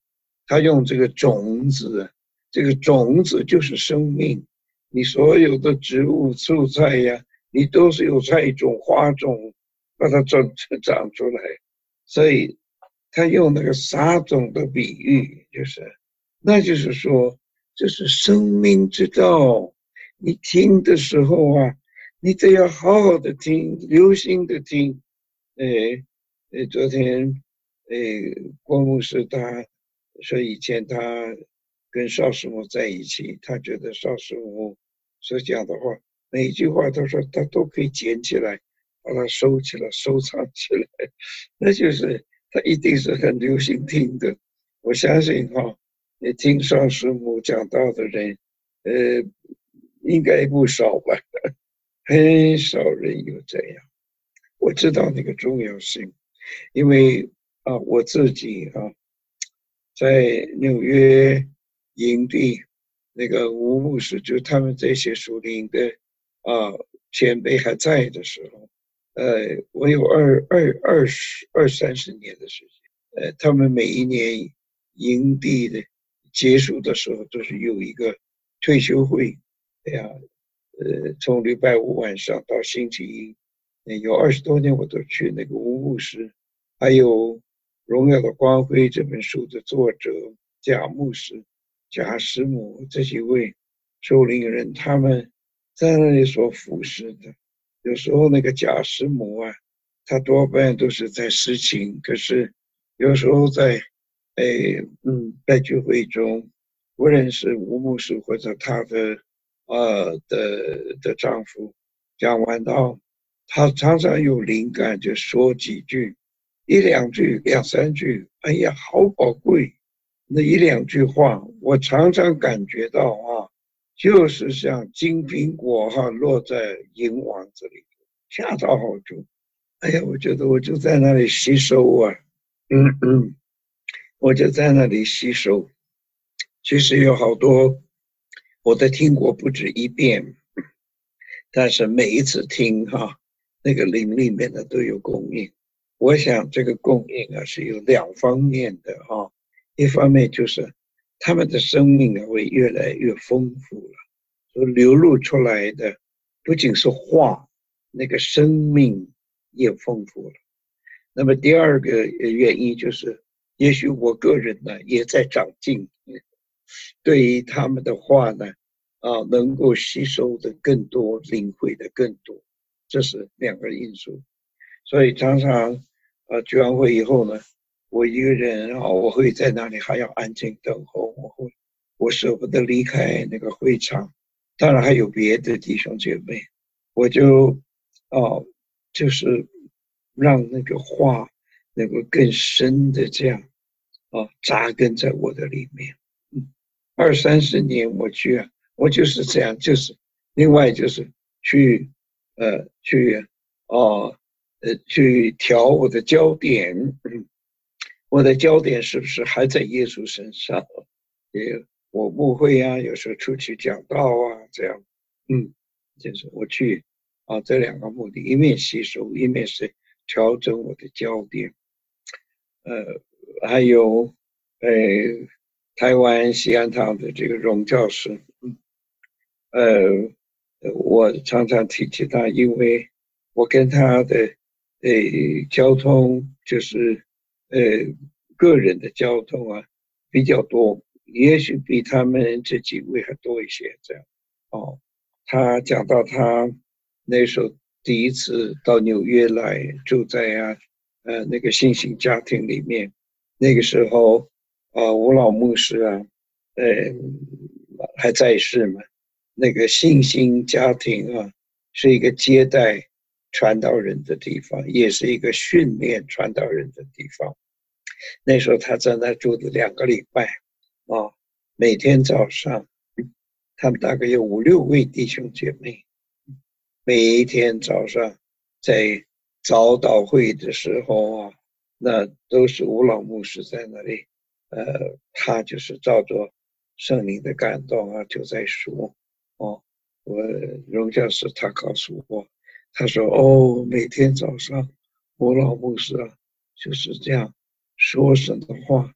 Speaker 1: 他用这个种子，这个种子就是生命。你所有的植物、蔬菜呀，你都是有菜种、花种，把它长长出来。所以他用那个撒种的比喻，就是，那就是说，这是生命之道。你听的时候啊，你得要好好的听，留心的听。诶，诶，昨天，诶，郭牧师他说以前他跟邵师母在一起，他觉得邵师母所讲的话，每一句话他说他都可以捡起来，把它收起来，收藏起来，那就是他一定是很留心听的。我相信哈，你听邵师母讲道的人，呃，应该不少吧，很少人有这样。我知道那个重要性，因为啊，我自己啊，在纽约营地，那个吴牧师，就他们这些属灵的啊前辈还在的时候，呃，我有二二二十二三十年的时间，呃，他们每一年营地的结束的时候，都是有一个退休会，哎呀，呃，从礼拜五晚上到星期一。有二十多年我都去那个吴牧师，还有《荣耀的光辉》这本书的作者贾牧师、贾师母这几位受灵人，他们在那里所服侍的。有时候那个贾师母啊，他多半都是在施情，可是有时候在，哎，嗯，在聚会中，无论是吴牧师或者他的呃的的丈夫讲完道。他常常有灵感，就说几句，一两句、两三句，哎呀，好宝贵。那一两句话，我常常感觉到啊，就是像金苹果哈、啊、落在银网子里，恰到好处。哎呀，我觉得我就在那里吸收啊，嗯嗯，我就在那里吸收。其实有好多我都听过不止一遍，但是每一次听哈。那个灵里面的都有供应。我想这个供应啊是有两方面的哈，一方面就是他们的生命啊会越来越丰富了，所流露出来的不仅是话，那个生命也丰富了。那么第二个原因就是，也许我个人呢也在长进，对于他们的话呢，啊，能够吸收的更多，领会的更多。这是两个因素，所以常常呃聚完会以后呢，我一个人啊，我会在那里还要安静等候，我会我舍不得离开那个会场，当然还有别的弟兄姐妹，我就哦、呃、就是让那个话能够更深的这样啊、呃、扎根在我的里面，嗯，二三十年我去啊，我就是这样，就是另外就是去。呃，去哦，呃，去调我的焦点，嗯，我的焦点是不是还在耶稣身上？也我牧会啊，有时候出去讲道啊，这样，嗯，就是我去啊，这两个目的，一面吸收，一面是调整我的焦点。呃，还有，呃，台湾西安堂的这个荣教师，嗯，呃。我常常提起他，因为我跟他的呃交通就是呃个人的交通啊比较多，也许比他们这几位还多一些这样。哦，他讲到他那时候第一次到纽约来，住在啊呃那个新型家庭里面，那个时候啊、呃、吴老牧师啊，呃还在世嘛。那个信心家庭啊，是一个接待传道人的地方，也是一个训练传道人的地方。那时候他在那住了两个礼拜啊，每天早上，他们大概有五六位弟兄姐妹，每一天早上在早祷会的时候啊，那都是吴老牧师在那里，呃，他就是照着圣灵的感动啊，就在说。哦，我荣教师他告诉我，他说哦，每天早上我老牧师啊就是这样说神的话，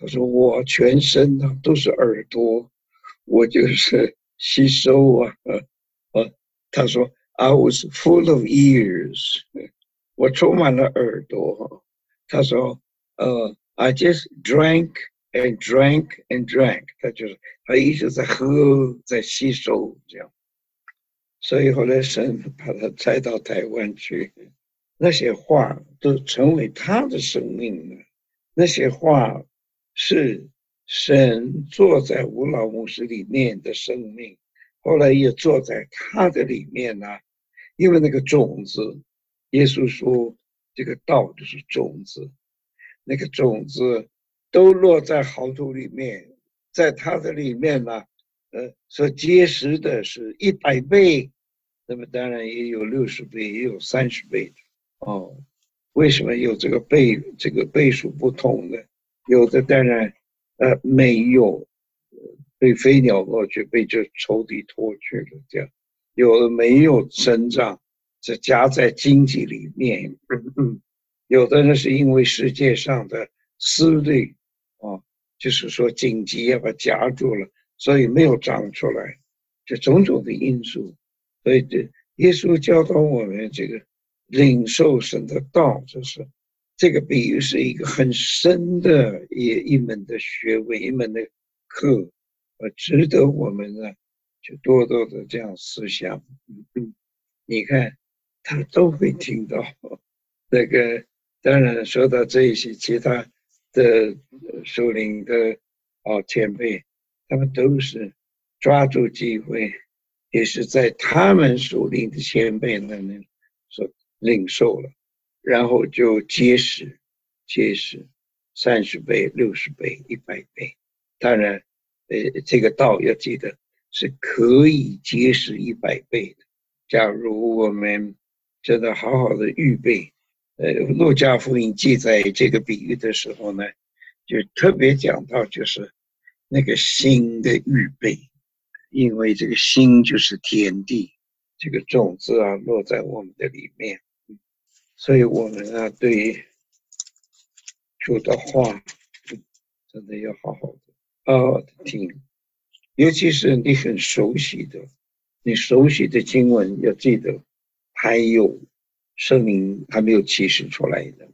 Speaker 1: 他说我全身啊都是耳朵，我就是吸收啊，呃呃，他说 I was full of ears，我充满了耳朵。他说呃 I just drank and drank and drank，他就是他一直在喝，在吸收这样。所以后来神把他带到台湾去，那些话都成为他的生命了。那些话是神坐在吴老牧师里面的生命，后来也坐在他的里面呢、啊。因为那个种子，耶稣说这个道就是种子，那个种子都落在好土里面，在他的里面呢、啊，呃，所结实的是一百倍。那么当然也有六十倍，也有三十倍的哦。为什么有这个倍这个倍数不同呢？有的当然呃没有被飞鸟落去，被这仇敌拖去了，这样有的没有生长，是夹在经济里面。嗯嗯，有的呢是因为世界上的思虑啊，就是说紧急要把夹住了，所以没有长出来，这种种的因素。所以这耶稣教导我们这个领受神的道，就是这个比喻是一个很深的一一门的学问，一门的课，呃，值得我们呢就多多的这样思想。嗯嗯，你看他都会听到。那个当然说到这一些其他的属灵的哦前辈，他们都是抓住机会。也是在他们属灵的前辈那里所领受了，然后就结实结实三十倍、六十倍、一百倍。当然，呃，这个道要记得是可以结实一百倍的。假如我们真的好好的预备，呃，路加福音记载这个比喻的时候呢，就特别讲到就是那个心的预备。因为这个心就是天地，这个种子啊落在我们的里面，所以我们啊对主的话真的要好好的好好的听，尤其是你很熟悉的，你熟悉的经文要记得，还有圣灵还没有启示出来的。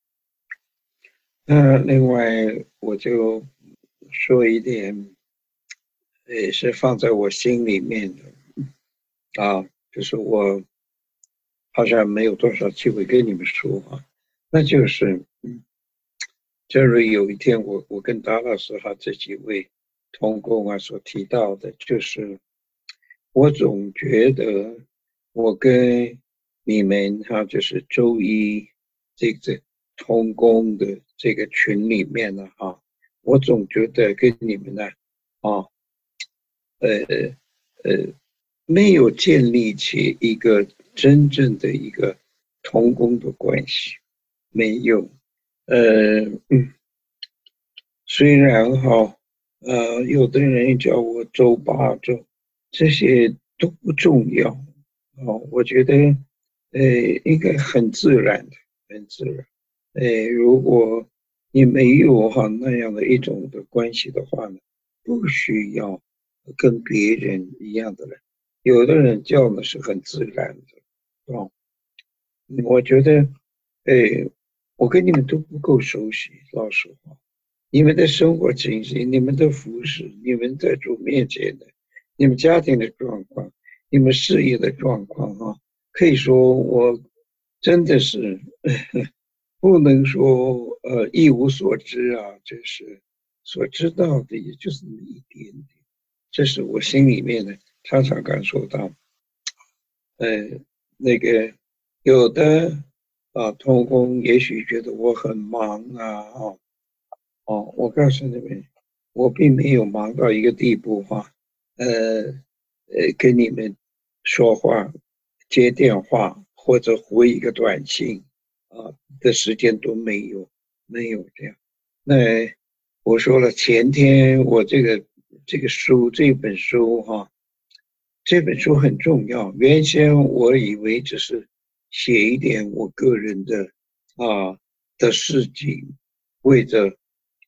Speaker 1: 那另外我就说一点，也是放在我心里面的啊，就是我好像没有多少机会跟你们说啊，那就是，嗯，正如有一天我我跟达老师哈这几位同工啊所提到的，就是我总觉得我跟你们哈就是周一这个同工的这个群里面呢哈，我总觉得跟你们呢啊，呃呃。没有建立起一个真正的一个同工的关系，没有。呃，嗯，虽然哈，呃，有的人叫我周八周，这些都不重要。哦，我觉得，呃，应该很自然的，很自然。呃，如果你没有哈那样的一种的关系的话呢，不需要跟别人一样的人。有的人叫呢是很自然的，哦，我觉得，哎，我跟你们都不够熟悉，老实话，你们的生活情形、你们的服饰、你们在主面前的、你们家庭的状况、你们事业的状况，哈，可以说我真的是不能说呃一无所知啊，这是所知道的，也就是那么一点点，这是我心里面的常常感受到。呃，那个有的啊，童工也许觉得我很忙啊，哦哦，我告诉你们，我并没有忙到一个地步哈，呃呃，跟你们说话、接电话或者回一个短信啊的时间都没有，没有这样。那我说了，前天我这个这个书这本书哈。这本书很重要。原先我以为只是写一点我个人的啊的事情，为着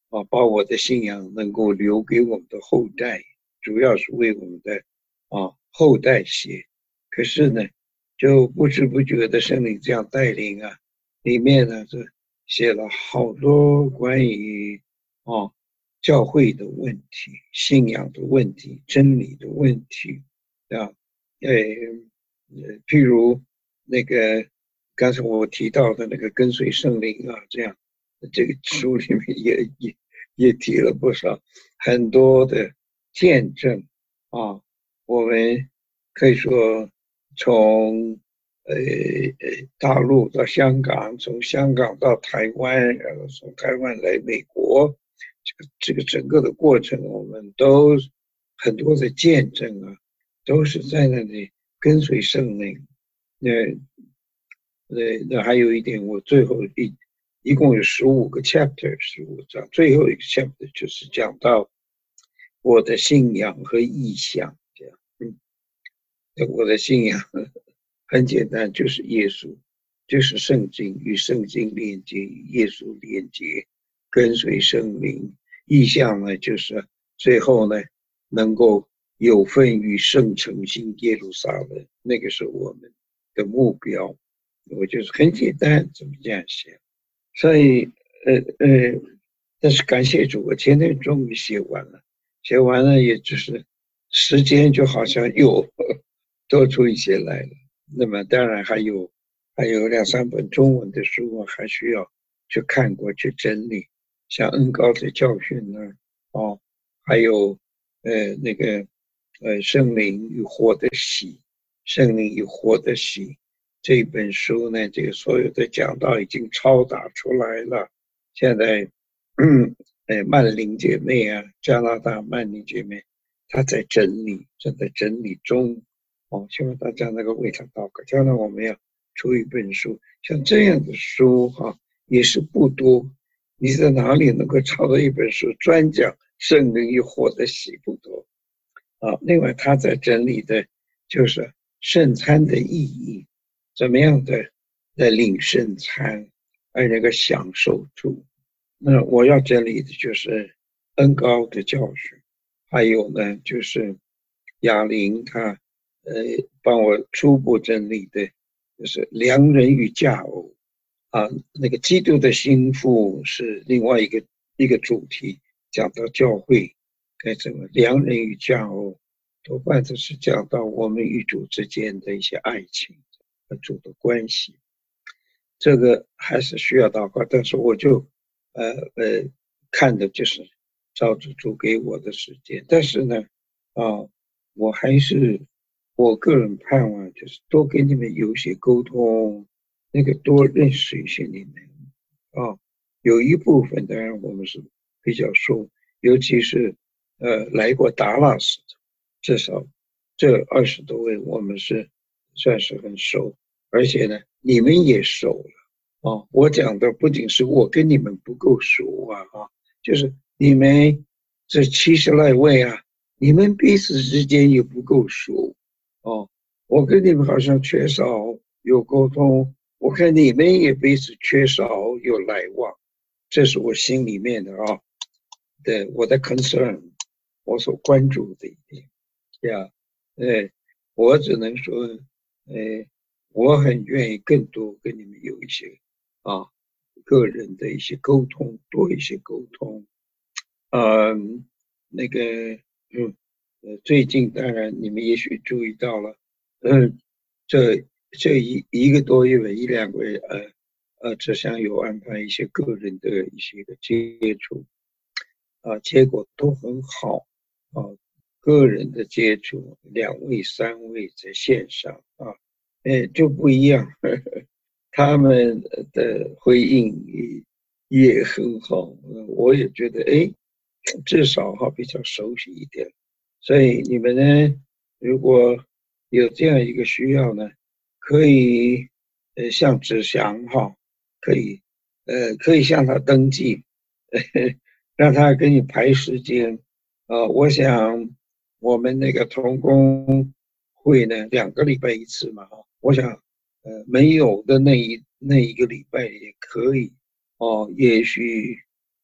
Speaker 1: 啊，把我的信仰能够留给我们的后代，主要是为我们的啊后代写。可是呢，就不知不觉的圣灵这样带领啊，里面呢是写了好多关于啊教会的问题、信仰的问题、真理的问题啊，呃呃，譬如那个刚才我提到的那个跟随圣灵啊，这样。这个书里面也也也提了不少很多的见证啊，我们可以说从呃呃大陆到香港，从香港到台湾，然后从台湾来美国，这个这个整个的过程，我们都很多的见证啊，都是在那里跟随圣灵。那呃，那还有一点，我最后一一共有十五个 chapter，十五章，最后一个 chapter 就是讲到我的信仰和意向，这样，嗯，我的信仰很简单，就是耶稣，就是圣经，与圣经连接，与耶稣连接，跟随圣灵。意向呢，就是最后呢，能够有份于圣城新耶路撒冷，那个是我们的目标。我就是很简单，怎么这样写？所以，呃呃，但是感谢主，我今天终于写完了。写完了，也就是时间就好像又多出一些来了。那么，当然还有还有两三本中文的书，我还需要去看过去整理，像恩高的教训呢，哦，还有呃那个呃圣灵与火的喜，圣灵与火的喜。这本书呢，这个所有的讲道已经抄打出来了。现在，嗯，哎，曼玲姐妹啊，加拿大曼玲姐妹，她在整理，正在整理中。哦，希望大家能够为她祷告。将来我们要出一本书，像这样的书哈、啊，也是不多。你在哪里能够找到一本书专讲圣灵与火的喜？不多啊。另外，她在整理的就是圣餐的意义。怎么样的来领圣餐，而那个享受主？那我要整理的就是恩高的教训，还有呢就是哑铃他呃帮我初步整理的，就是良人与佳偶啊，那个基督的心腹是另外一个一个主题，讲到教会该怎么良人与佳偶，多半都是讲到我们与主之间的一些爱情。和主的关系，这个还是需要祷告，但是我就呃呃看的就是照着主给我的时间，但是呢，啊，我还是我个人盼望就是多跟你们有些沟通，那个多认识一些你们啊，有一部分当然我们是比较熟，尤其是呃来过达拉斯的，至少这二十多位我们是算是很熟。而且呢，你们也熟了哦。我讲的不仅是我跟你们不够熟啊，啊，就是你们这七十来位啊，你们彼此之间也不够熟哦。我跟你们好像缺少有沟通，我看你们也彼此缺少有来往，这是我心里面的啊，对我的 concern， 我所关注的一点呀。呃，我只能说，呃。我很愿意更多跟你们有一些啊个人的一些沟通，多一些沟通。嗯，那个嗯呃，最近当然你们也许注意到了，嗯，这这一一个多月一两个月，呃呃，只想有安排一些个人的一些个接触，啊，结果都很好啊，个人的接触，两位三位在线上啊。哎，就不一样，呵呵，他们的回应也也很好，我也觉得，哎，至少哈比较熟悉一点。所以你们呢，如果有这样一个需要呢，可以呃向志祥哈，可以呃可以向他登记，呵呵，让他给你排时间。呃，我想我们那个童工会呢，两个礼拜一次嘛，哈。我想，呃，没有的那一那一个礼拜也可以，哦，也许，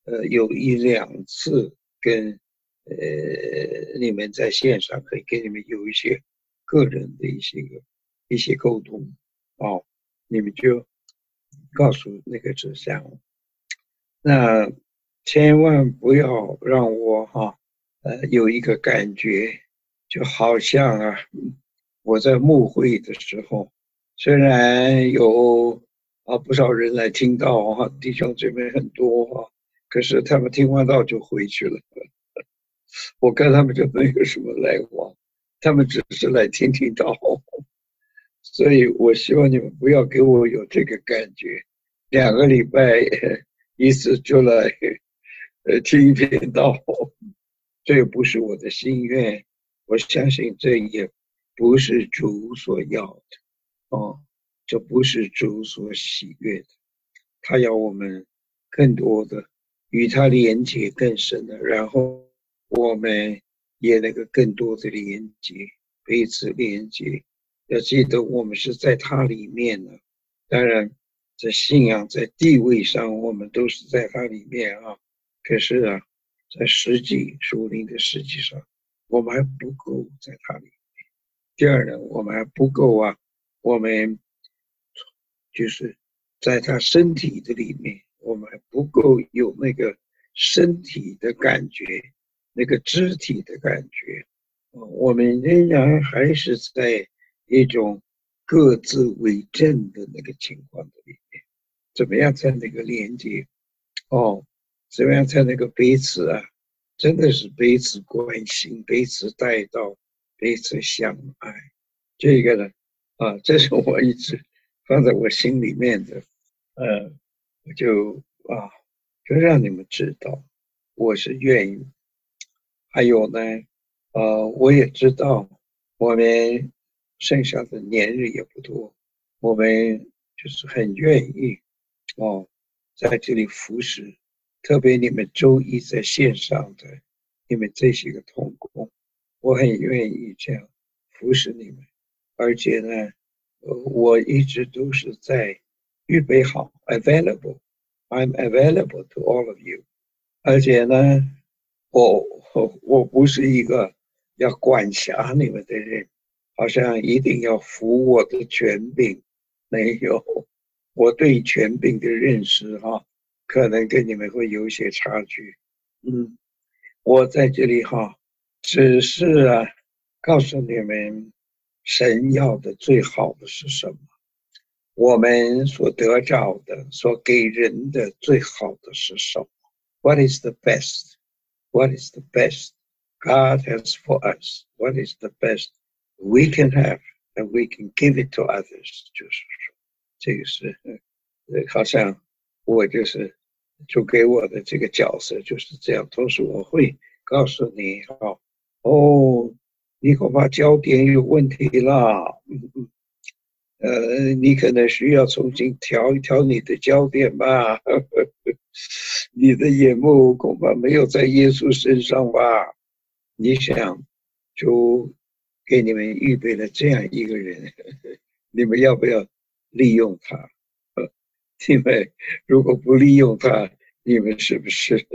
Speaker 1: 呃有一两次跟呃你们在线上可以跟你们有一些个人的一些个一些沟通哦，你们就告诉那个志向，那千万不要让我哈呃有一个感觉，就好像啊我在牧会的时候，虽然有啊不少人来听到哈，弟兄姊妹很多哈，可是他们听完道就回去了，我跟他们就没有什么来往，他们只是来听听道，所以我希望你们不要给我有这个感觉，两个礼拜一次就来呃听一遍道，这也不是我的心愿，我相信这也不是主所要的哦，这不是主所喜悦的。他要我们更多的与他连接更深的，然后我们也那个更多的连接，彼此连接。要记得我们是在他里面的，当然在信仰在地位上我们都是在他里面啊，可是啊在实际属灵的实际上我们还不够在他里面。第二呢，我们还不够啊，我们就是在他身体的里面，我们还不够有那个身体的感觉，那个肢体的感觉，我们仍然还是在一种各自为政的那个情况的里面。怎么样才能够连接？哦，怎么样才能够彼此啊？真的是彼此关心、彼此带到、彼此相爱。这个呢，啊，这是我一直放在我心里面的。呃，我就啊，就让你们知道，我是愿意。还有呢，呃，我也知道我们剩下的年日也不多，我们就是很愿意哦，在这里服侍，特别你们周一在线上的，你们这些个同工，我很愿意这样服侍你们，而且呢，呃，我一直都是在预备好 ，available，I'm available to all of you，而且呢，我我我不是一个要管辖你们的人，好像一定要服我的权柄，没有，我对权柄的认识哈，可能跟你们会有一些差距。嗯，我在这里哈，只是啊，告诉你们，神要的最好的是什么？我们所得着的，所给人的最好的是什么？What is the best? What is the best God has for us? What is the best we can have and we can give it to others? 就是说，这个是呃，好像我就是就给我的这个角色就是这样。同时，我会告诉你，哦，哦，你恐怕焦点有问题了，嗯嗯。呃，你可能需要重新调一调你的焦点吧，你的眼目恐怕没有在耶稣身上吧？你想，就给你们预备了这样一个人，你们要不要利用他？因为如果不利用他，你们是不是？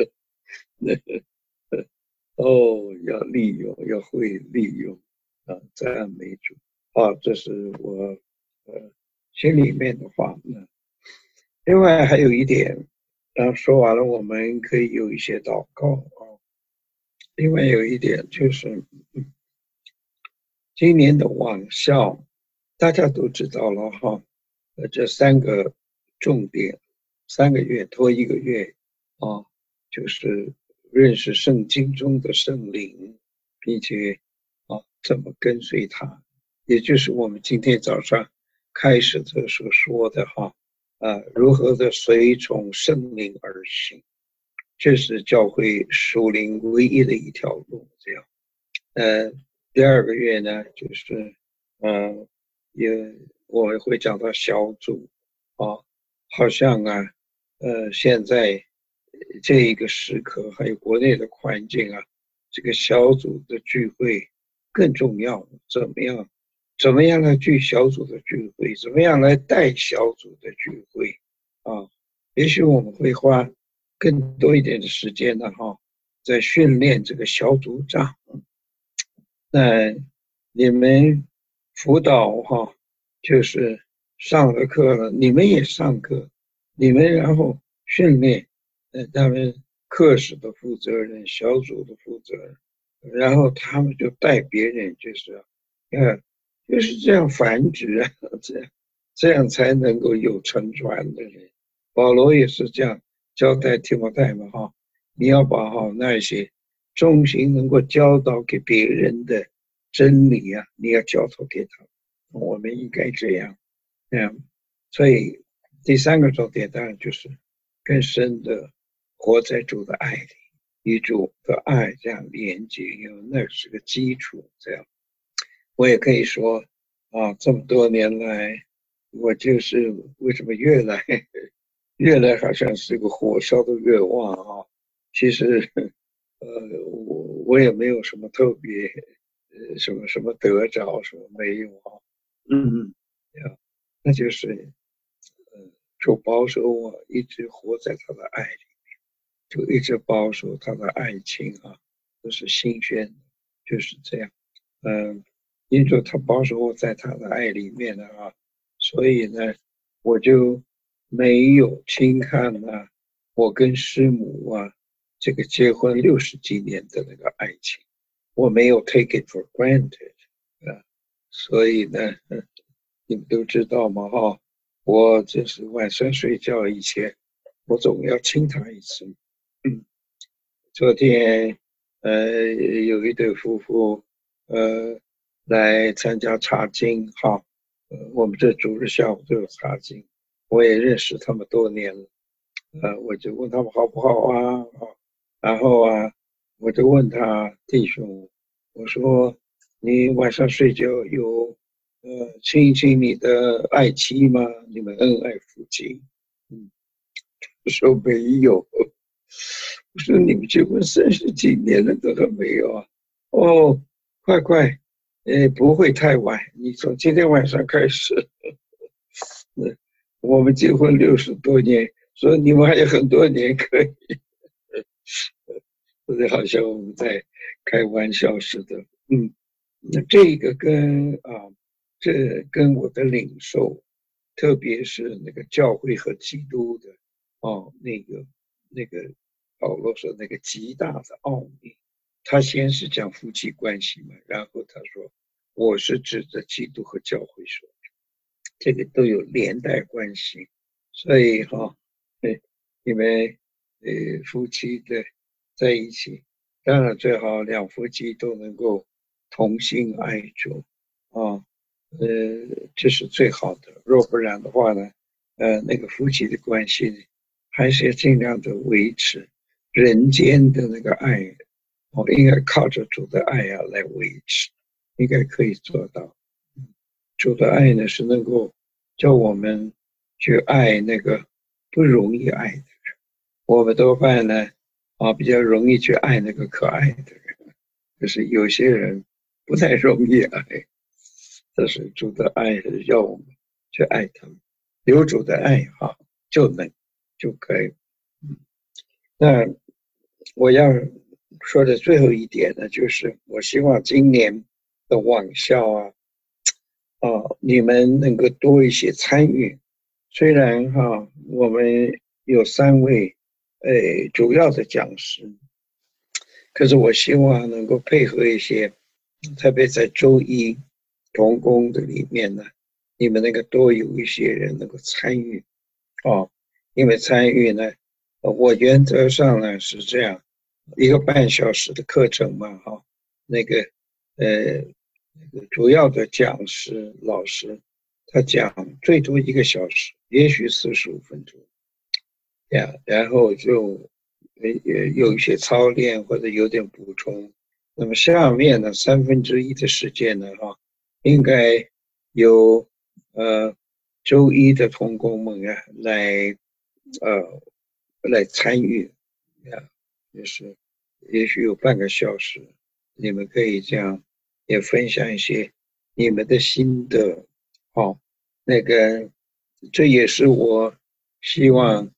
Speaker 1: 哦，要利用，要会利用啊，赞美主啊，这是我呃心里面的话呢。另外还有一点，啊，说完了，我们可以有一些祷告啊。另外有一点就是，今年的网校大家都知道了哈，呃，这三个重点，三个月拖一个月啊，就是认识圣经中的圣灵，并且啊，怎么跟随他，也就是我们今天早上开始的所说的哈，啊，如何的随从圣灵而行，这是教会属灵唯一的一条路，这样。呃，第二个月呢，就是，呃，也我们会讲到小组，啊，好像啊，呃，现在这一个时刻，还有国内的环境啊，这个小组的聚会更重要。怎么样？怎么样来聚小组的聚会？怎么样来带小组的聚会？啊，也许我们会花更多一点的时间呢哈，在训练这个小组长。那你们辅导哈，就是上了课了，你们也上课，你们然后训练，呃，他们课室的负责人、小组的负责人，然后他们就带别人，就是，呃，就是这样繁殖啊，这样这样才能够有承传的人。保罗也是这样交代提摩太嘛哈，你要把好那些忠心能够教导给别人的真理啊，你要教导给他。我们应该这样，嗯，所以第三个重点当然就是更深的活在主的爱里，与主的爱这样连接，因为那是个基础。这样，我也可以说啊，这么多年来，我就是为什么越来越来好像是个火烧的越旺啊，其实呃，我我也没有什么特别，呃，什么什么得着，什么没有啊，嗯，呀，那就是，呃，主保守我一直活在他的爱里面，就一直保守他的爱情啊，都是新鲜的，就是这样，嗯，因着他保守我在他的爱里面的啊，所以呢，我就没有轻看啊，我跟师母啊。这个结婚六十几年的那个爱情，我没有 take it for granted 啊，所以呢，你们都知道嘛哈，我就是晚上睡觉以前，我总要亲她一次。嗯，昨天呃有一对夫妇呃来参加查经哈，呃我们这主日下午都有查经，我也认识他们多年了，呃我就问他们好不好啊，啊然后啊，我就问他弟兄，我说你晚上睡觉有呃亲一亲你的爱妻吗？你们恩爱夫妻？嗯，他说没有。我说你们结婚三十几年了都还没有啊？哦，快快，呃，不会太晚，你从今天晚上开始。嗯，我们结婚六十多年，所以你们还有很多年可以。或者好像我们在开玩笑似的，嗯，那这个跟啊，这跟我的领受，特别是那个教会和基督的，哦，那个那个保罗说那个极大的奥秘，他先是讲夫妻关系嘛，然后他说我是指着基督和教会说，这个都有连带关系，所以哈、哦，你们呃夫妻的在一起，当然最好两夫妻都能够同心爱主啊，呃，这是最好的。若不然的话呢，呃，那个夫妻的关系呢，还是要尽量的维持人间的那个爱，哦，应该靠着主的爱啊来维持，应该可以做到。主的爱呢，是能够叫我们去爱那个不容易爱的人。我们多半呢，啊，比较容易去爱那个可爱的人，就是有些人不太容易爱。但是主的爱是要我们去爱他们，有主的爱哈，就能就可以。那我要说的最后一点呢，就是我希望今年的网校啊。啊，你们能够多一些参与。虽然哈，我们有三位呃主要的讲师，可是我希望能够配合一些，特别在周一同工的里面呢，你们那个多有一些人能够参与哦，因为参与呢，我原则上呢是这样，一个半小时的课程嘛，哈，那个呃。主要的讲师老师，他讲最多一个小时，也许四十五分钟，呀，然后就呃有一些操练或者有点补充。那么下面呢，三分之一的时间呢，哈，应该由呃周一的同工们啊来呃来参与呀，就是也许有半个小时，你们可以这样也分享一些你们的心得，哦，那个这也是我希望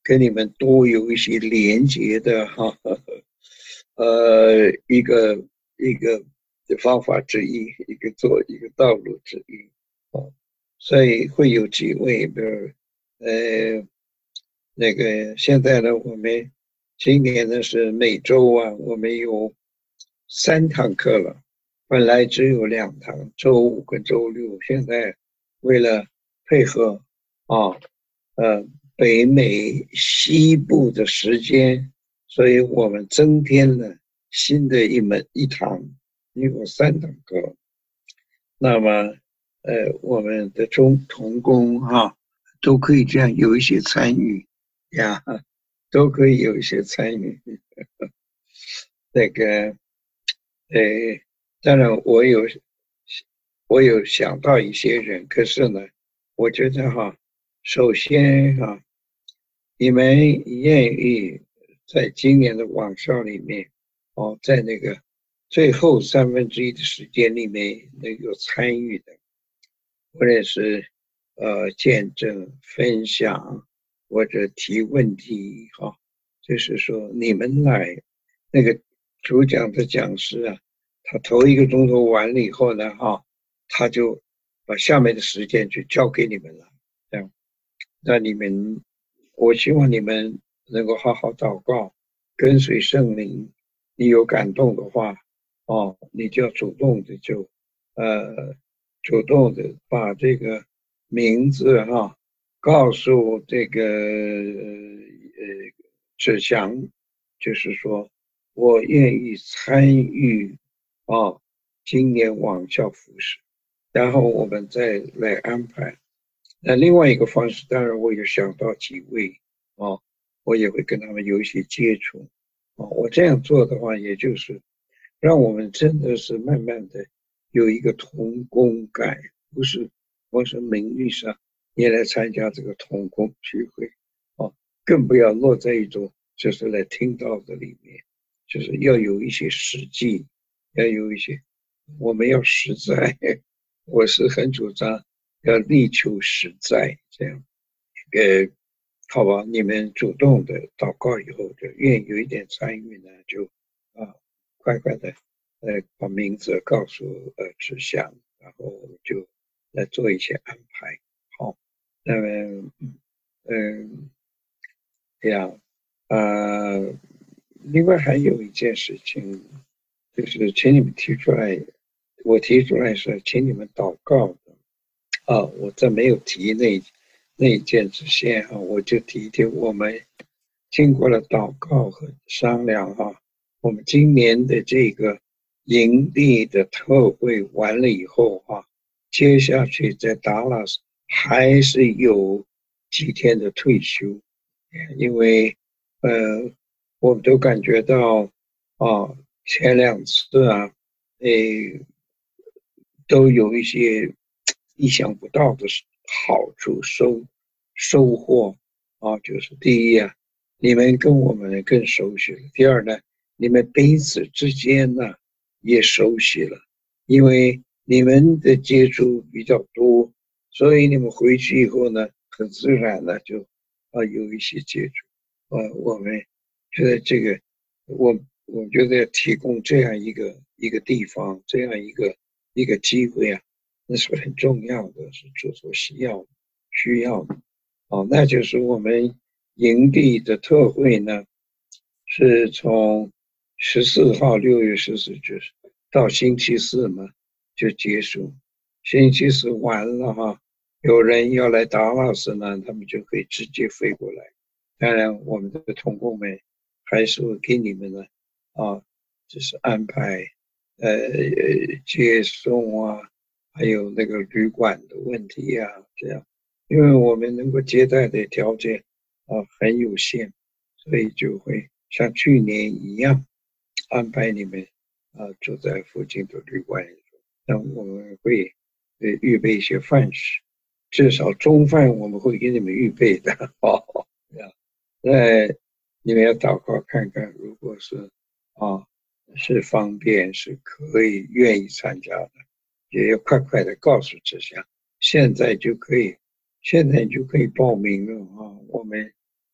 Speaker 1: 跟你们多有一些连接的哈，呃，一个一个方法之一，一个做一个道路之一，哦，所以会有机会的，呃，那个现在呢，我们今年呢是每周啊，我们有三堂课了，本来只有两堂，周五跟周六，现在为了配合啊，呃，北美西部的时间，所以我们增添了新的一门一堂，一共三堂课。那么，呃，我们的中童工哈、都可以这样有一些参与呀，都可以有一些参与。那个，呃，当然我有我有想到一些人，可是呢，我觉得哈，首先哈，你们愿意在今年的网校里面，哦，在那个最后三分之一的时间里面能有参与的，或者是呃见证、分享或者提问题，哈、就是说你们来那个主讲的讲师啊，他头一个钟头完了以后呢，哈、他就把下面的时间就交给你们了，这样。那你们，我希望你们能够好好祷告，跟随圣灵。你有感动的话，哦，你就要主动的就，呃，主动的把这个名字哈、告诉这个呃志祥，就是说我愿意参与啊，今年网校服饰，然后我们再来安排。那另外一个方式，当然我有想到几位哦，我也会跟他们有一些接触哦。我这样做的话，也就是让我们真的是慢慢的有一个同工感，不是光是名义上你来参加这个同工聚会哦，更不要落在一种就是来听到的里面，就是要有一些实际，要有一些我们要实在，我是很主张。要力求实在，这样，呃，好吧，你们主动的祷告以后，就愿意有一点参与呢，就啊，快快的，呃，把名字告诉呃志向，然后就来做一些安排。好，那么，嗯，这样，呃，另外还有一件事情，就是请你们提出来，我提出来是请你们祷告的。啊，我这没有提那那一件之前哈，我就提一提我们经过了祷告和商量哈，我们今年的这个营地的特会完了以后哈，接下去在达拉斯还是有几天的退休，因为呃，我们都感觉到啊，前两次啊，诶。都有一些意想不到的好处收收获啊，就是第一啊，你们跟我们更熟悉了；第二呢，你们彼此之间呢也熟悉了，因为你们的接触比较多，所以你们回去以后呢，很自然的就啊有一些接触。呃，我们觉得这个，我我觉得提供这样一个一个地方，这样一个。一个机会啊，那是很重要的，是主所需要需要的。哦，那就是我们营地的特会呢，是从十四号六月十四就是到星期四嘛就结束，星期四完了哈，有人要来达拉斯呢，他们就可以直接飞过来。当然，我们的同工们还是会给你们的啊，就是安排。呃，接送啊，还有那个旅馆的问题呀、啊，这样，因为我们能够接待的条件啊很有限，所以就会像去年一样安排你们啊住在附近的旅馆，那我们会呃预备一些饭食，至少中饭我们会给你们预备的，哦，这样，那你们要祷告看看，如果是啊。是方便，是可以愿意参加的，也要快快的告诉志祥，现在就可以，现在就可以报名了啊！我们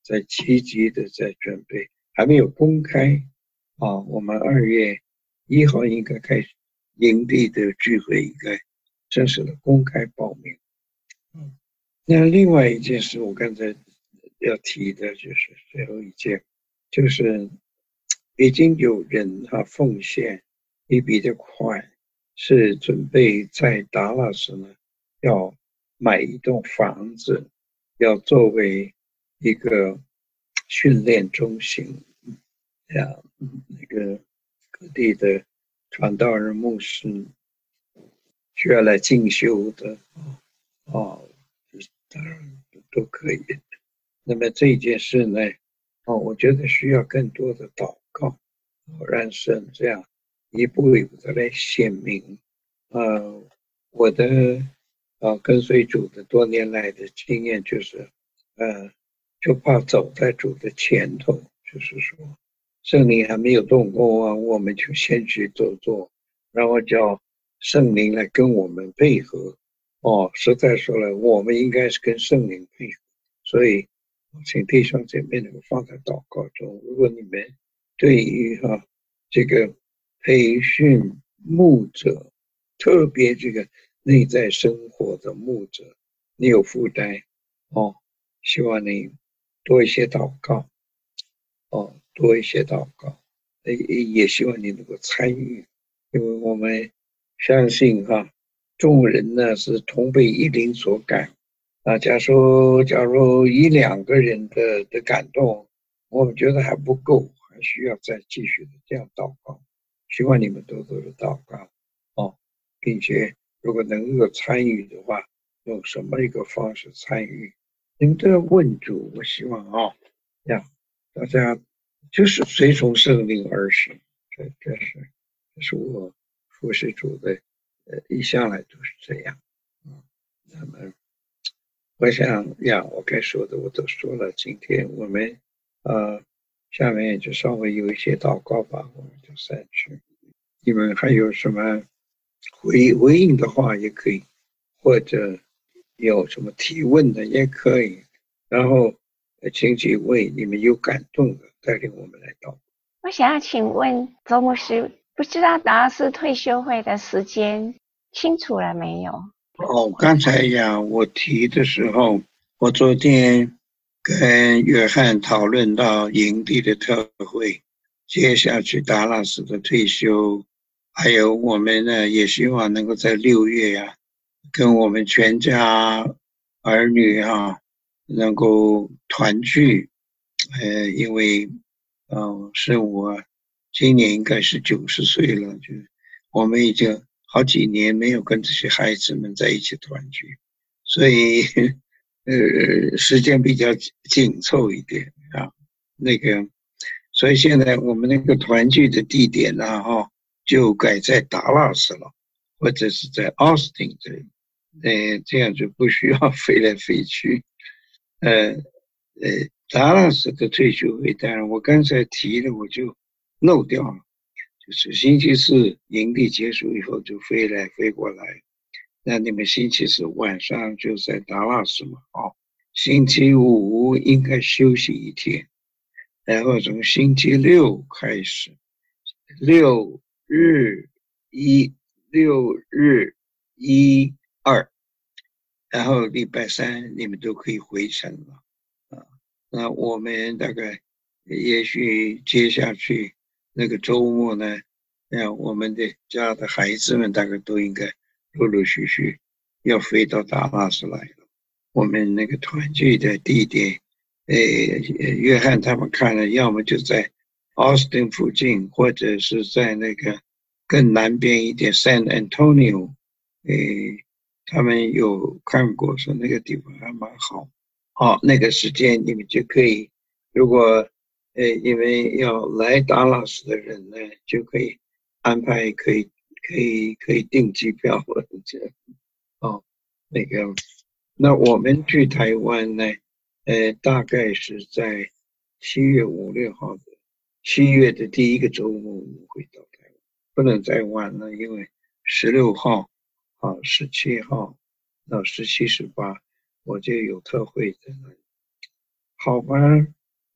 Speaker 1: 在积极的在准备，还没有公开啊。我们二月一号应该开始营地的聚会，应该正式的公开报名。嗯，那另外一件事，我刚才要提的就是最后一件，就是已经有人他奉献一笔的款，是准备在达拉斯呢要买一栋房子，要作为一个训练中心，呀，那个各地的传道人、牧师需要来进修的，哦，当然都可以。那么这件事呢，哦，我觉得需要更多的祷告，让神这样一步一步的来显明。呃，我的呃跟随主的多年来的经验就是，呃，就怕走在主的前头，就是说，圣灵还没有动工啊，我们就先去做做，然后叫圣灵来跟我们配合。哦，实在说了，我们应该是跟圣灵配合，所以请弟兄姐妹能够放在祷告中。如果你们对于哈、啊、这个培训牧者，特别这个内在生活的牧者，你有负担哦，希望你多一些祷告哦，多一些祷告，也也希望你能够参与，因为我们相信哈、啊，众人呢是同被一灵所感啊。假如假如一两个人的的感动，我们觉得还不够，还需要再继续的这样祷告。希望你们多多的祷告哦，并且如果能够参与的话，用什么一个方式参与，你们都要问主。我希望啊，呀，大家就是随从圣灵而行，这这是这是我服侍主的，呃，一向来都是这样。嗯，那么我想呀，我该说的我都说了。今天我们呃，下面就稍微有一些祷告吧，我们就散去。你们还有什么回回应的话也可以，或者有什么提问的也可以。然后，请几位你们有感动的带领我们来祷告。
Speaker 2: 我想要请问周牧师，不知道达拉斯退休会的时间清楚了没有？
Speaker 1: 哦，刚才呀，我提的时候，我昨天跟约翰讨论到营地的特会，接下去达拉斯的退休，还有我们呢也希望能够在六月呀，跟我们全家儿女啊能够团聚。呃，因为嗯、呃，是我今年应该是九十岁了，就我们已经好几年没有跟这些孩子们在一起团聚，所以呃时间比较紧凑一点啊。那个，所以现在我们那个团聚的地点呢，哈，就改在达拉斯了，或者是在奥斯汀这里，呃，这样就不需要飞来飞去。呃呃，达拉斯的退休会，当然我刚才提了，我就漏掉了。就是星期四营地结束以后就飞来飞过来，那你们星期四晚上就在达拉斯嘛，哦，星期五应该休息一天，然后从星期六开始，六日一六日一二，然后礼拜三你们都可以回城了啊。那我们大概也许接下去那个周末呢，那我们的家的孩子们大概都应该陆陆续续要飞到达拉斯来了。我们那个团聚的地点，呃，约翰他们看了，要么就在奥斯汀附近，或者是在那个更南边一点 San Antonio，呃，他们有看过，说那个地方还蛮好。好，那个时间你们就可以，如果呃因为要来达拉斯的人呢，就可以安排，可以可以可以订机票或者这样。哦，那个，那我们去台湾呢，呃，大概是在七月五六号的七月的第一个周末我们会到台湾，不能再晚了，因为十六号啊、十七号到十七、十八我就有特会在那里。好吧，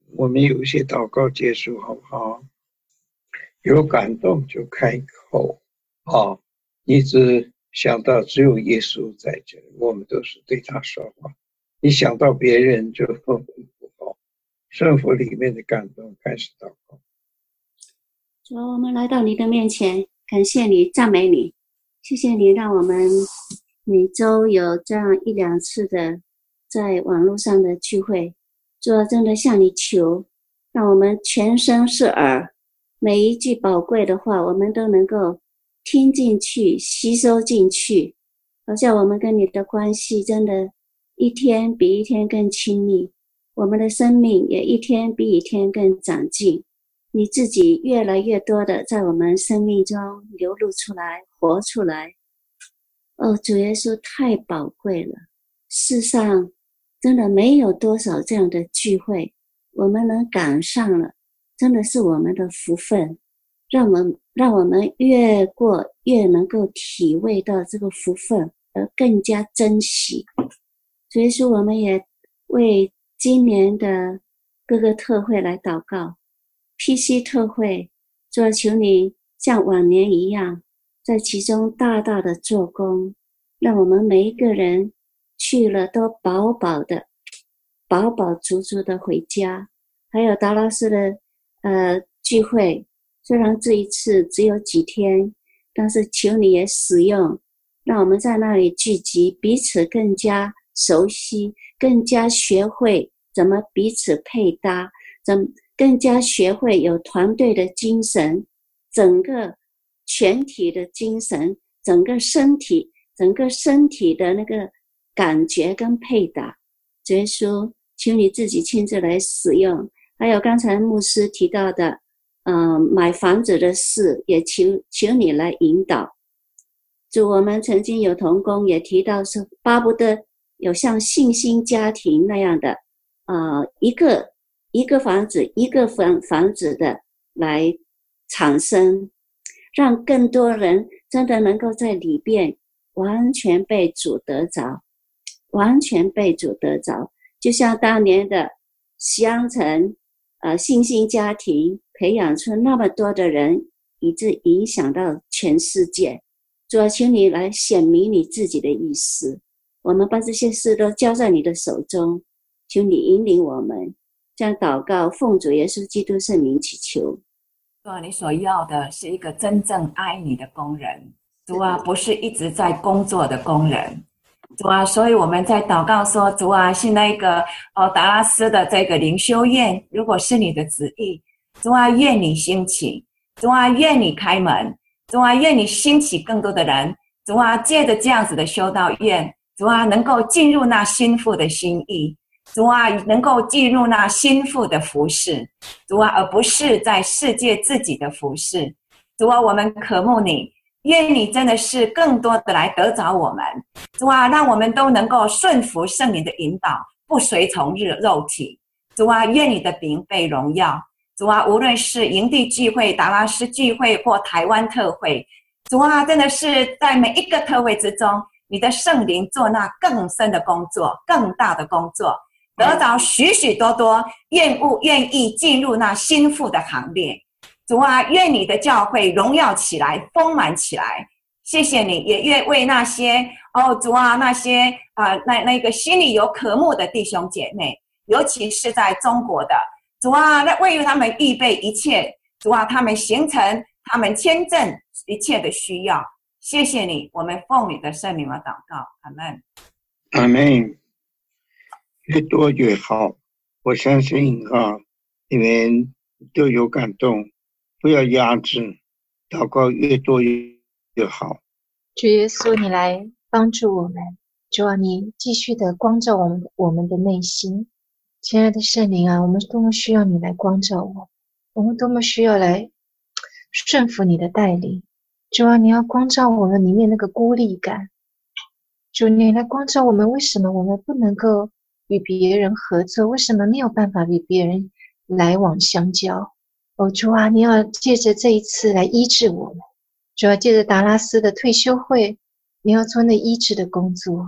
Speaker 1: 我们有一些祷告结束好不好？有感动就开口啊！你只想到只有耶稣在这里，我们都是对他说话。你想到别人就不好。圣父里面的感动开始祷告。
Speaker 3: 主，我们来到你的面前，感谢你，赞美你，谢谢你让我们每周有这样一两次的在网络上的聚会。主，真的向你求，让我们全身是耳，每一句宝贵的话我们都能够听进去，吸收进去，好像我们跟你的关系真的一天比一天更亲密，我们的生命也一天比一天更长进，你自己越来越多的在我们生命中流露出来，活出来。哦，主耶稣太宝贵了，世上真的没有多少这样的聚会，我们能赶上了，真的是我们的福分，让我们让我们越过越能够体味到这个福分，而更加珍惜。所以说我们也为今年的各个特会来祷告。 P C 特会，主，求你像往年一样在其中大大的做工，让我们每一个人去了都饱饱的饱饱足足的回家。还有达拉斯的呃聚会，虽然这一次只有几天，但是求你也使用，让我们在那里聚集，彼此更加熟悉，更加学会怎么彼此配搭，怎更加学会有团队的精神，整个全体的精神，整个身体整个身体的那个感觉跟配搭。主耶稣，求你自己亲自来使用。还有刚才牧师提到的呃，买房子的事，也求求你来引导。主，我们曾经有同工也提到说，巴不得有像信心家庭那样的呃，一个一个房子一个房房子的来产生，让更多人真的能够在里边完全被主得着，完全被主得着。就像当年的西洋城呃，信心家庭培养出那么多的人，以致影响到全世界。主啊，求你来显明你自己的意思，我们把这些事都交在你的手中，求你引领我们。这样祷告，奉主耶稣基督圣名祈求。
Speaker 4: 主啊，你所要的是一个真正爱你的工人，主啊，不是一直在工作的工人。主啊，所以我们在祷告说，主啊，是那个哦达拉斯的这个灵修院，如果是你的旨意，主啊，愿你兴起，主啊，愿你开门，主啊，愿你兴起更多的人，主啊，借着这样子的修道院，主啊，能够进入那心腹的心意，主啊，能够进入那心腹的服事，主啊，而不是在世界自己的服事。主啊，我们渴慕你，愿你真的是更多的来得着我们，主啊，让我们都能够顺服圣灵的引导，不随从肉体。主啊，愿你的名被荣耀。主啊，无论是营地聚会、达拉斯聚会或台湾特会，主啊，真的是在每一个特会之中，你的圣灵做那更深的工作，更大的工作，得着许许多多愿物愿意进入那心腹的行列。主啊，愿你的教会荣耀起来，丰满起来。谢谢你，也愿为那些哦，主啊，那些啊、呃，那那个心里有渴慕的弟兄姐妹，尤其是在中国的，主啊，为他们预备一切，主啊，他们形成他们签证一切的需要。谢谢你，我们奉你的圣名而祷告，阿们。
Speaker 1: 阿们。越多越好，我相信啊，你们都有感动。不要压制，祷告越多越好。
Speaker 5: 主耶稣，你来帮助我们，主啊，你继续的光照我们我们的内心。亲爱的圣灵啊，我们多么需要你来光照我，我们多么需要来顺服你的带领。主啊，你要光照我们里面那个孤立感。主，你来光照我们，为什么我们不能够与别人合作？为什么没有办法与别人来往相交？哦，主啊，你要借着这一次来医治我们。主要借着达拉斯的退休会，你要做那医治的工作。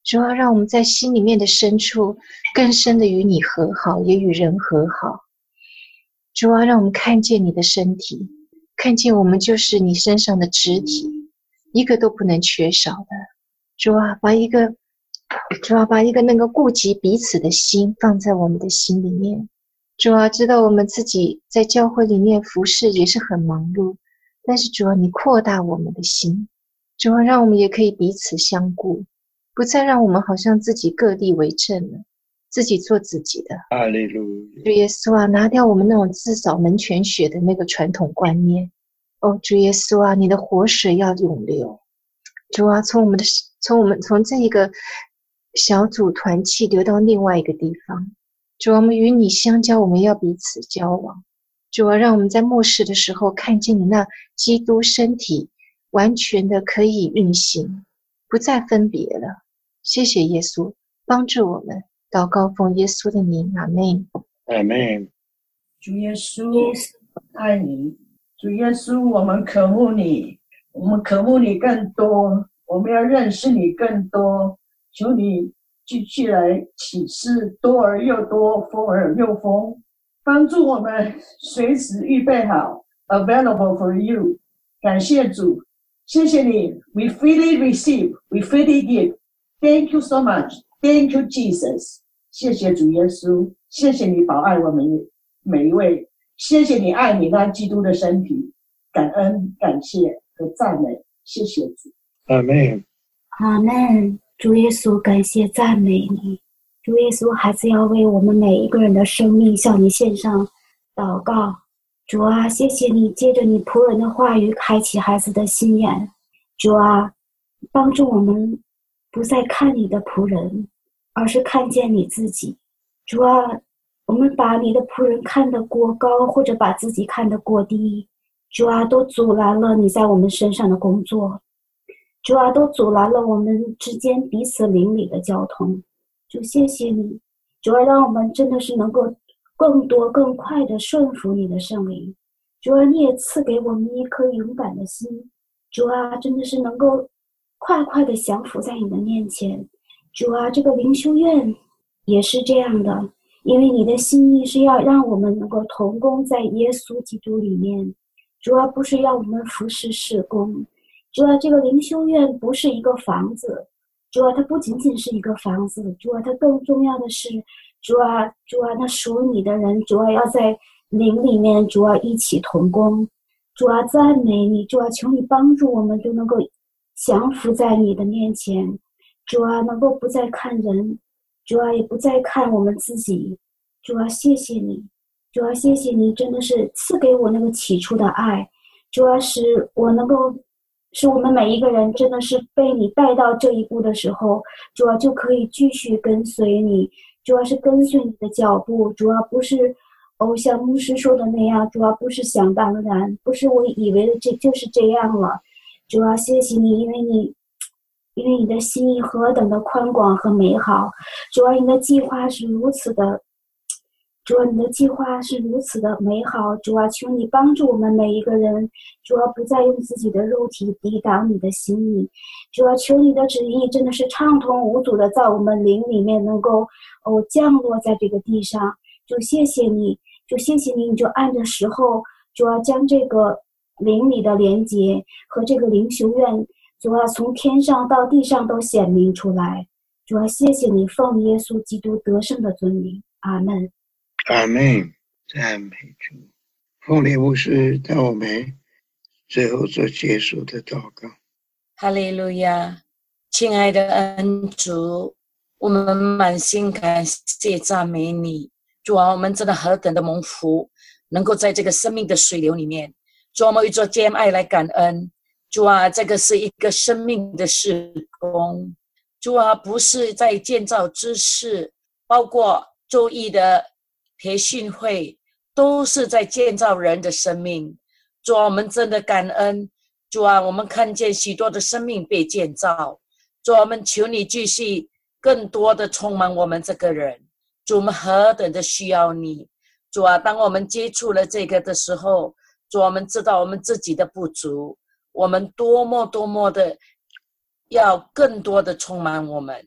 Speaker 5: 主啊，让我们在心里面的深处更深的与你和好，也与人和好。主啊，让我们看见你的身体，看见我们就是你身上的肢体，一个都不能缺少的。主啊，把一个主啊，把一个能够顾及彼此的心放在我们的心里面。主啊，知道我们自己在教会里面服侍也是很忙碌，但是主啊，你扩大我们的心。主啊，让我们也可以彼此相顾，不再让我们好像自己各地为政了，自己做自己的。
Speaker 1: 哈利路亚。
Speaker 5: 主耶稣啊，拿掉我们那种自扫门前雪的那个传统观念。哦，主耶稣啊，你的活水要涌流。主啊，从我们的从我们从这一个小组团契流到另外一个地方。主啊，我们与你相交，我们要彼此交往。主啊，让我们在末世的时候看见你那基督身体完全的可以运行，不再分别了。谢谢耶稣，帮助我们。祷告奉耶稣的名，阿们。
Speaker 1: 阿们。
Speaker 6: 主耶稣爱你，主耶稣，我们渴慕你，我们渴慕你更多，我们要认识你更多。求你继续来启示，多而又多，丰而又丰，帮助我们随时预备好 available for you。 感谢主，谢谢你， we freely receive, we freely give. Thank you so much. Thank you Jesus. 谢谢主耶稣，谢谢你保爱我们每一位，谢谢你爱你那基督的身体，感恩感谢和赞美，谢谢主。
Speaker 1: 阿们。
Speaker 3: 阿们。主耶稣，感谢赞美你。主耶稣，孩子要为我们每一个人的生命向你献上祷告。主啊，谢谢你借着你仆人的话语开启孩子的心眼。主啊，帮助我们不再看你的仆人，而是看见你自己。主啊，我们把你的仆人看得过高，或者把自己看得过低，主啊，都阻拦了你在我们身上的工作。主啊，都阻拦了我们之间彼此邻里的交通。主，谢谢你。主啊，让我们真的是能够更多更快的顺服你的圣灵。主啊，你也赐给我们一颗勇敢的心。主啊，真的是能够快快的降服在你的面前。主啊，这个灵修院也是这样的，因为你的心意是要让我们能够同工在耶稣基督里面。主啊，不是要我们服侍事工。主啊，这个灵修院不是一个房子。主啊，它不仅仅是一个房子。主啊，它更重要的是，主啊，主啊，那属你的人，主啊，要在灵里面，主啊，一起同工。主啊，赞美你。主啊，求你帮助我们，就能够降服在你的面前。主啊，能够不再看人。主啊，也不再看我们自己。主啊，谢谢你。主啊，谢谢你，真的是赐给我那个起初的爱。主啊，使我能够使我们每一个人真的是被你带到这一步的时候，主啊，就可以继续跟随你。主啊，是跟随你的脚步。主啊，不是哦像牧师说的那样。主啊，不是想当然，不是我以为的这就是这样了。主啊，谢谢你，因为你因为你的心意何等的宽广和美好。主啊，你的计划是如此的主啊，你的计划是如此的美好。主啊，求你帮助我们每一个人。主啊，不再用自己的肉体抵挡你的心意。主啊，求你的旨意真的是畅通无阻的在我们灵里面能够哦降落在这个地上。主谢谢你，主谢谢你，你就按着时候，主啊，将这个灵里的连结和这个灵修院，主啊，从天上到地上都显明出来。主啊，谢谢你，奉耶稣基督得胜的尊名，阿们。
Speaker 1: 阿们。赞美主。凤莲牧师在我们最后做结束的祷告。
Speaker 7: 哈利路亚。亲爱的恩主，我们满心感谢赞美你。主啊，我们真的何等的蒙福，能够在这个生命的水流里面，主啊，我们为做 J M I 来感恩。主啊，这个是一个生命的事工。主啊，不是在建造知识，包括周易的培训会，都是在建造人的生命。主啊，我们真的感恩。主啊，我们看见许多的生命被建造。主啊，我们求你继续更多的充满我们这个人。主，我们何等的需要你。主啊，当我们接触了这个的时候，主啊，我们知道我们自己的不足，我们多么多么的要更多的充满我们。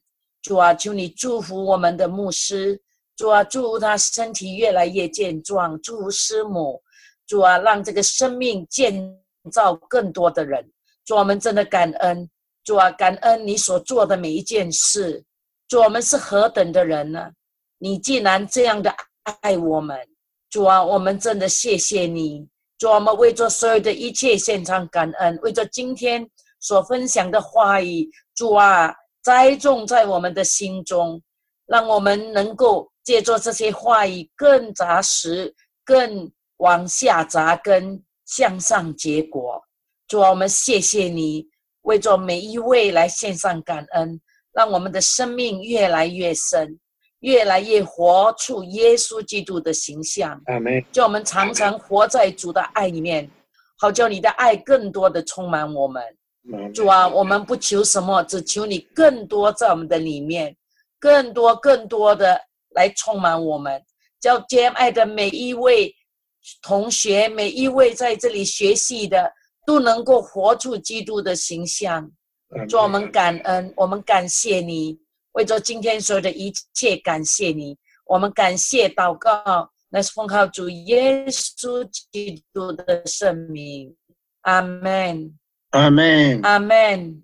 Speaker 7: 主啊，求你祝福我们的牧师，主啊，祝福他身体越来越健壮，祝福师母，主啊，让这个生命建造更多的人。主啊，我们真的感恩，主啊，感恩你所做的每一件事。主啊，我们是何等的人呢？你既然这样的爱我们，主啊，我们真的谢谢你。主啊，我们为着所有的一切献上感恩，为着今天所分享的话语，主啊，栽种在我们的心中，让我们能够借着这些话语更扎实，更往下扎根，向上结果。主啊，我们谢谢你，为着每一位来献上感恩，让我们的生命越来越深，越来越活出耶稣基督的形象。
Speaker 1: 阿们。
Speaker 7: 叫我们常常活在主的爱里面，好叫你的爱更多的充满我们。主啊，我们不求什么，只求你更多在我们的里面，更多更多的来充满我们。叫 J M I 的每一位同学，每一位在这里学习的，都能够活出基督的形象。主，我们感恩，我们感谢你，为着今天所有的一切感谢你。我们感谢祷告，那是奉靠主耶稣基督的圣名。阿们。
Speaker 1: 阿们。
Speaker 7: 阿们。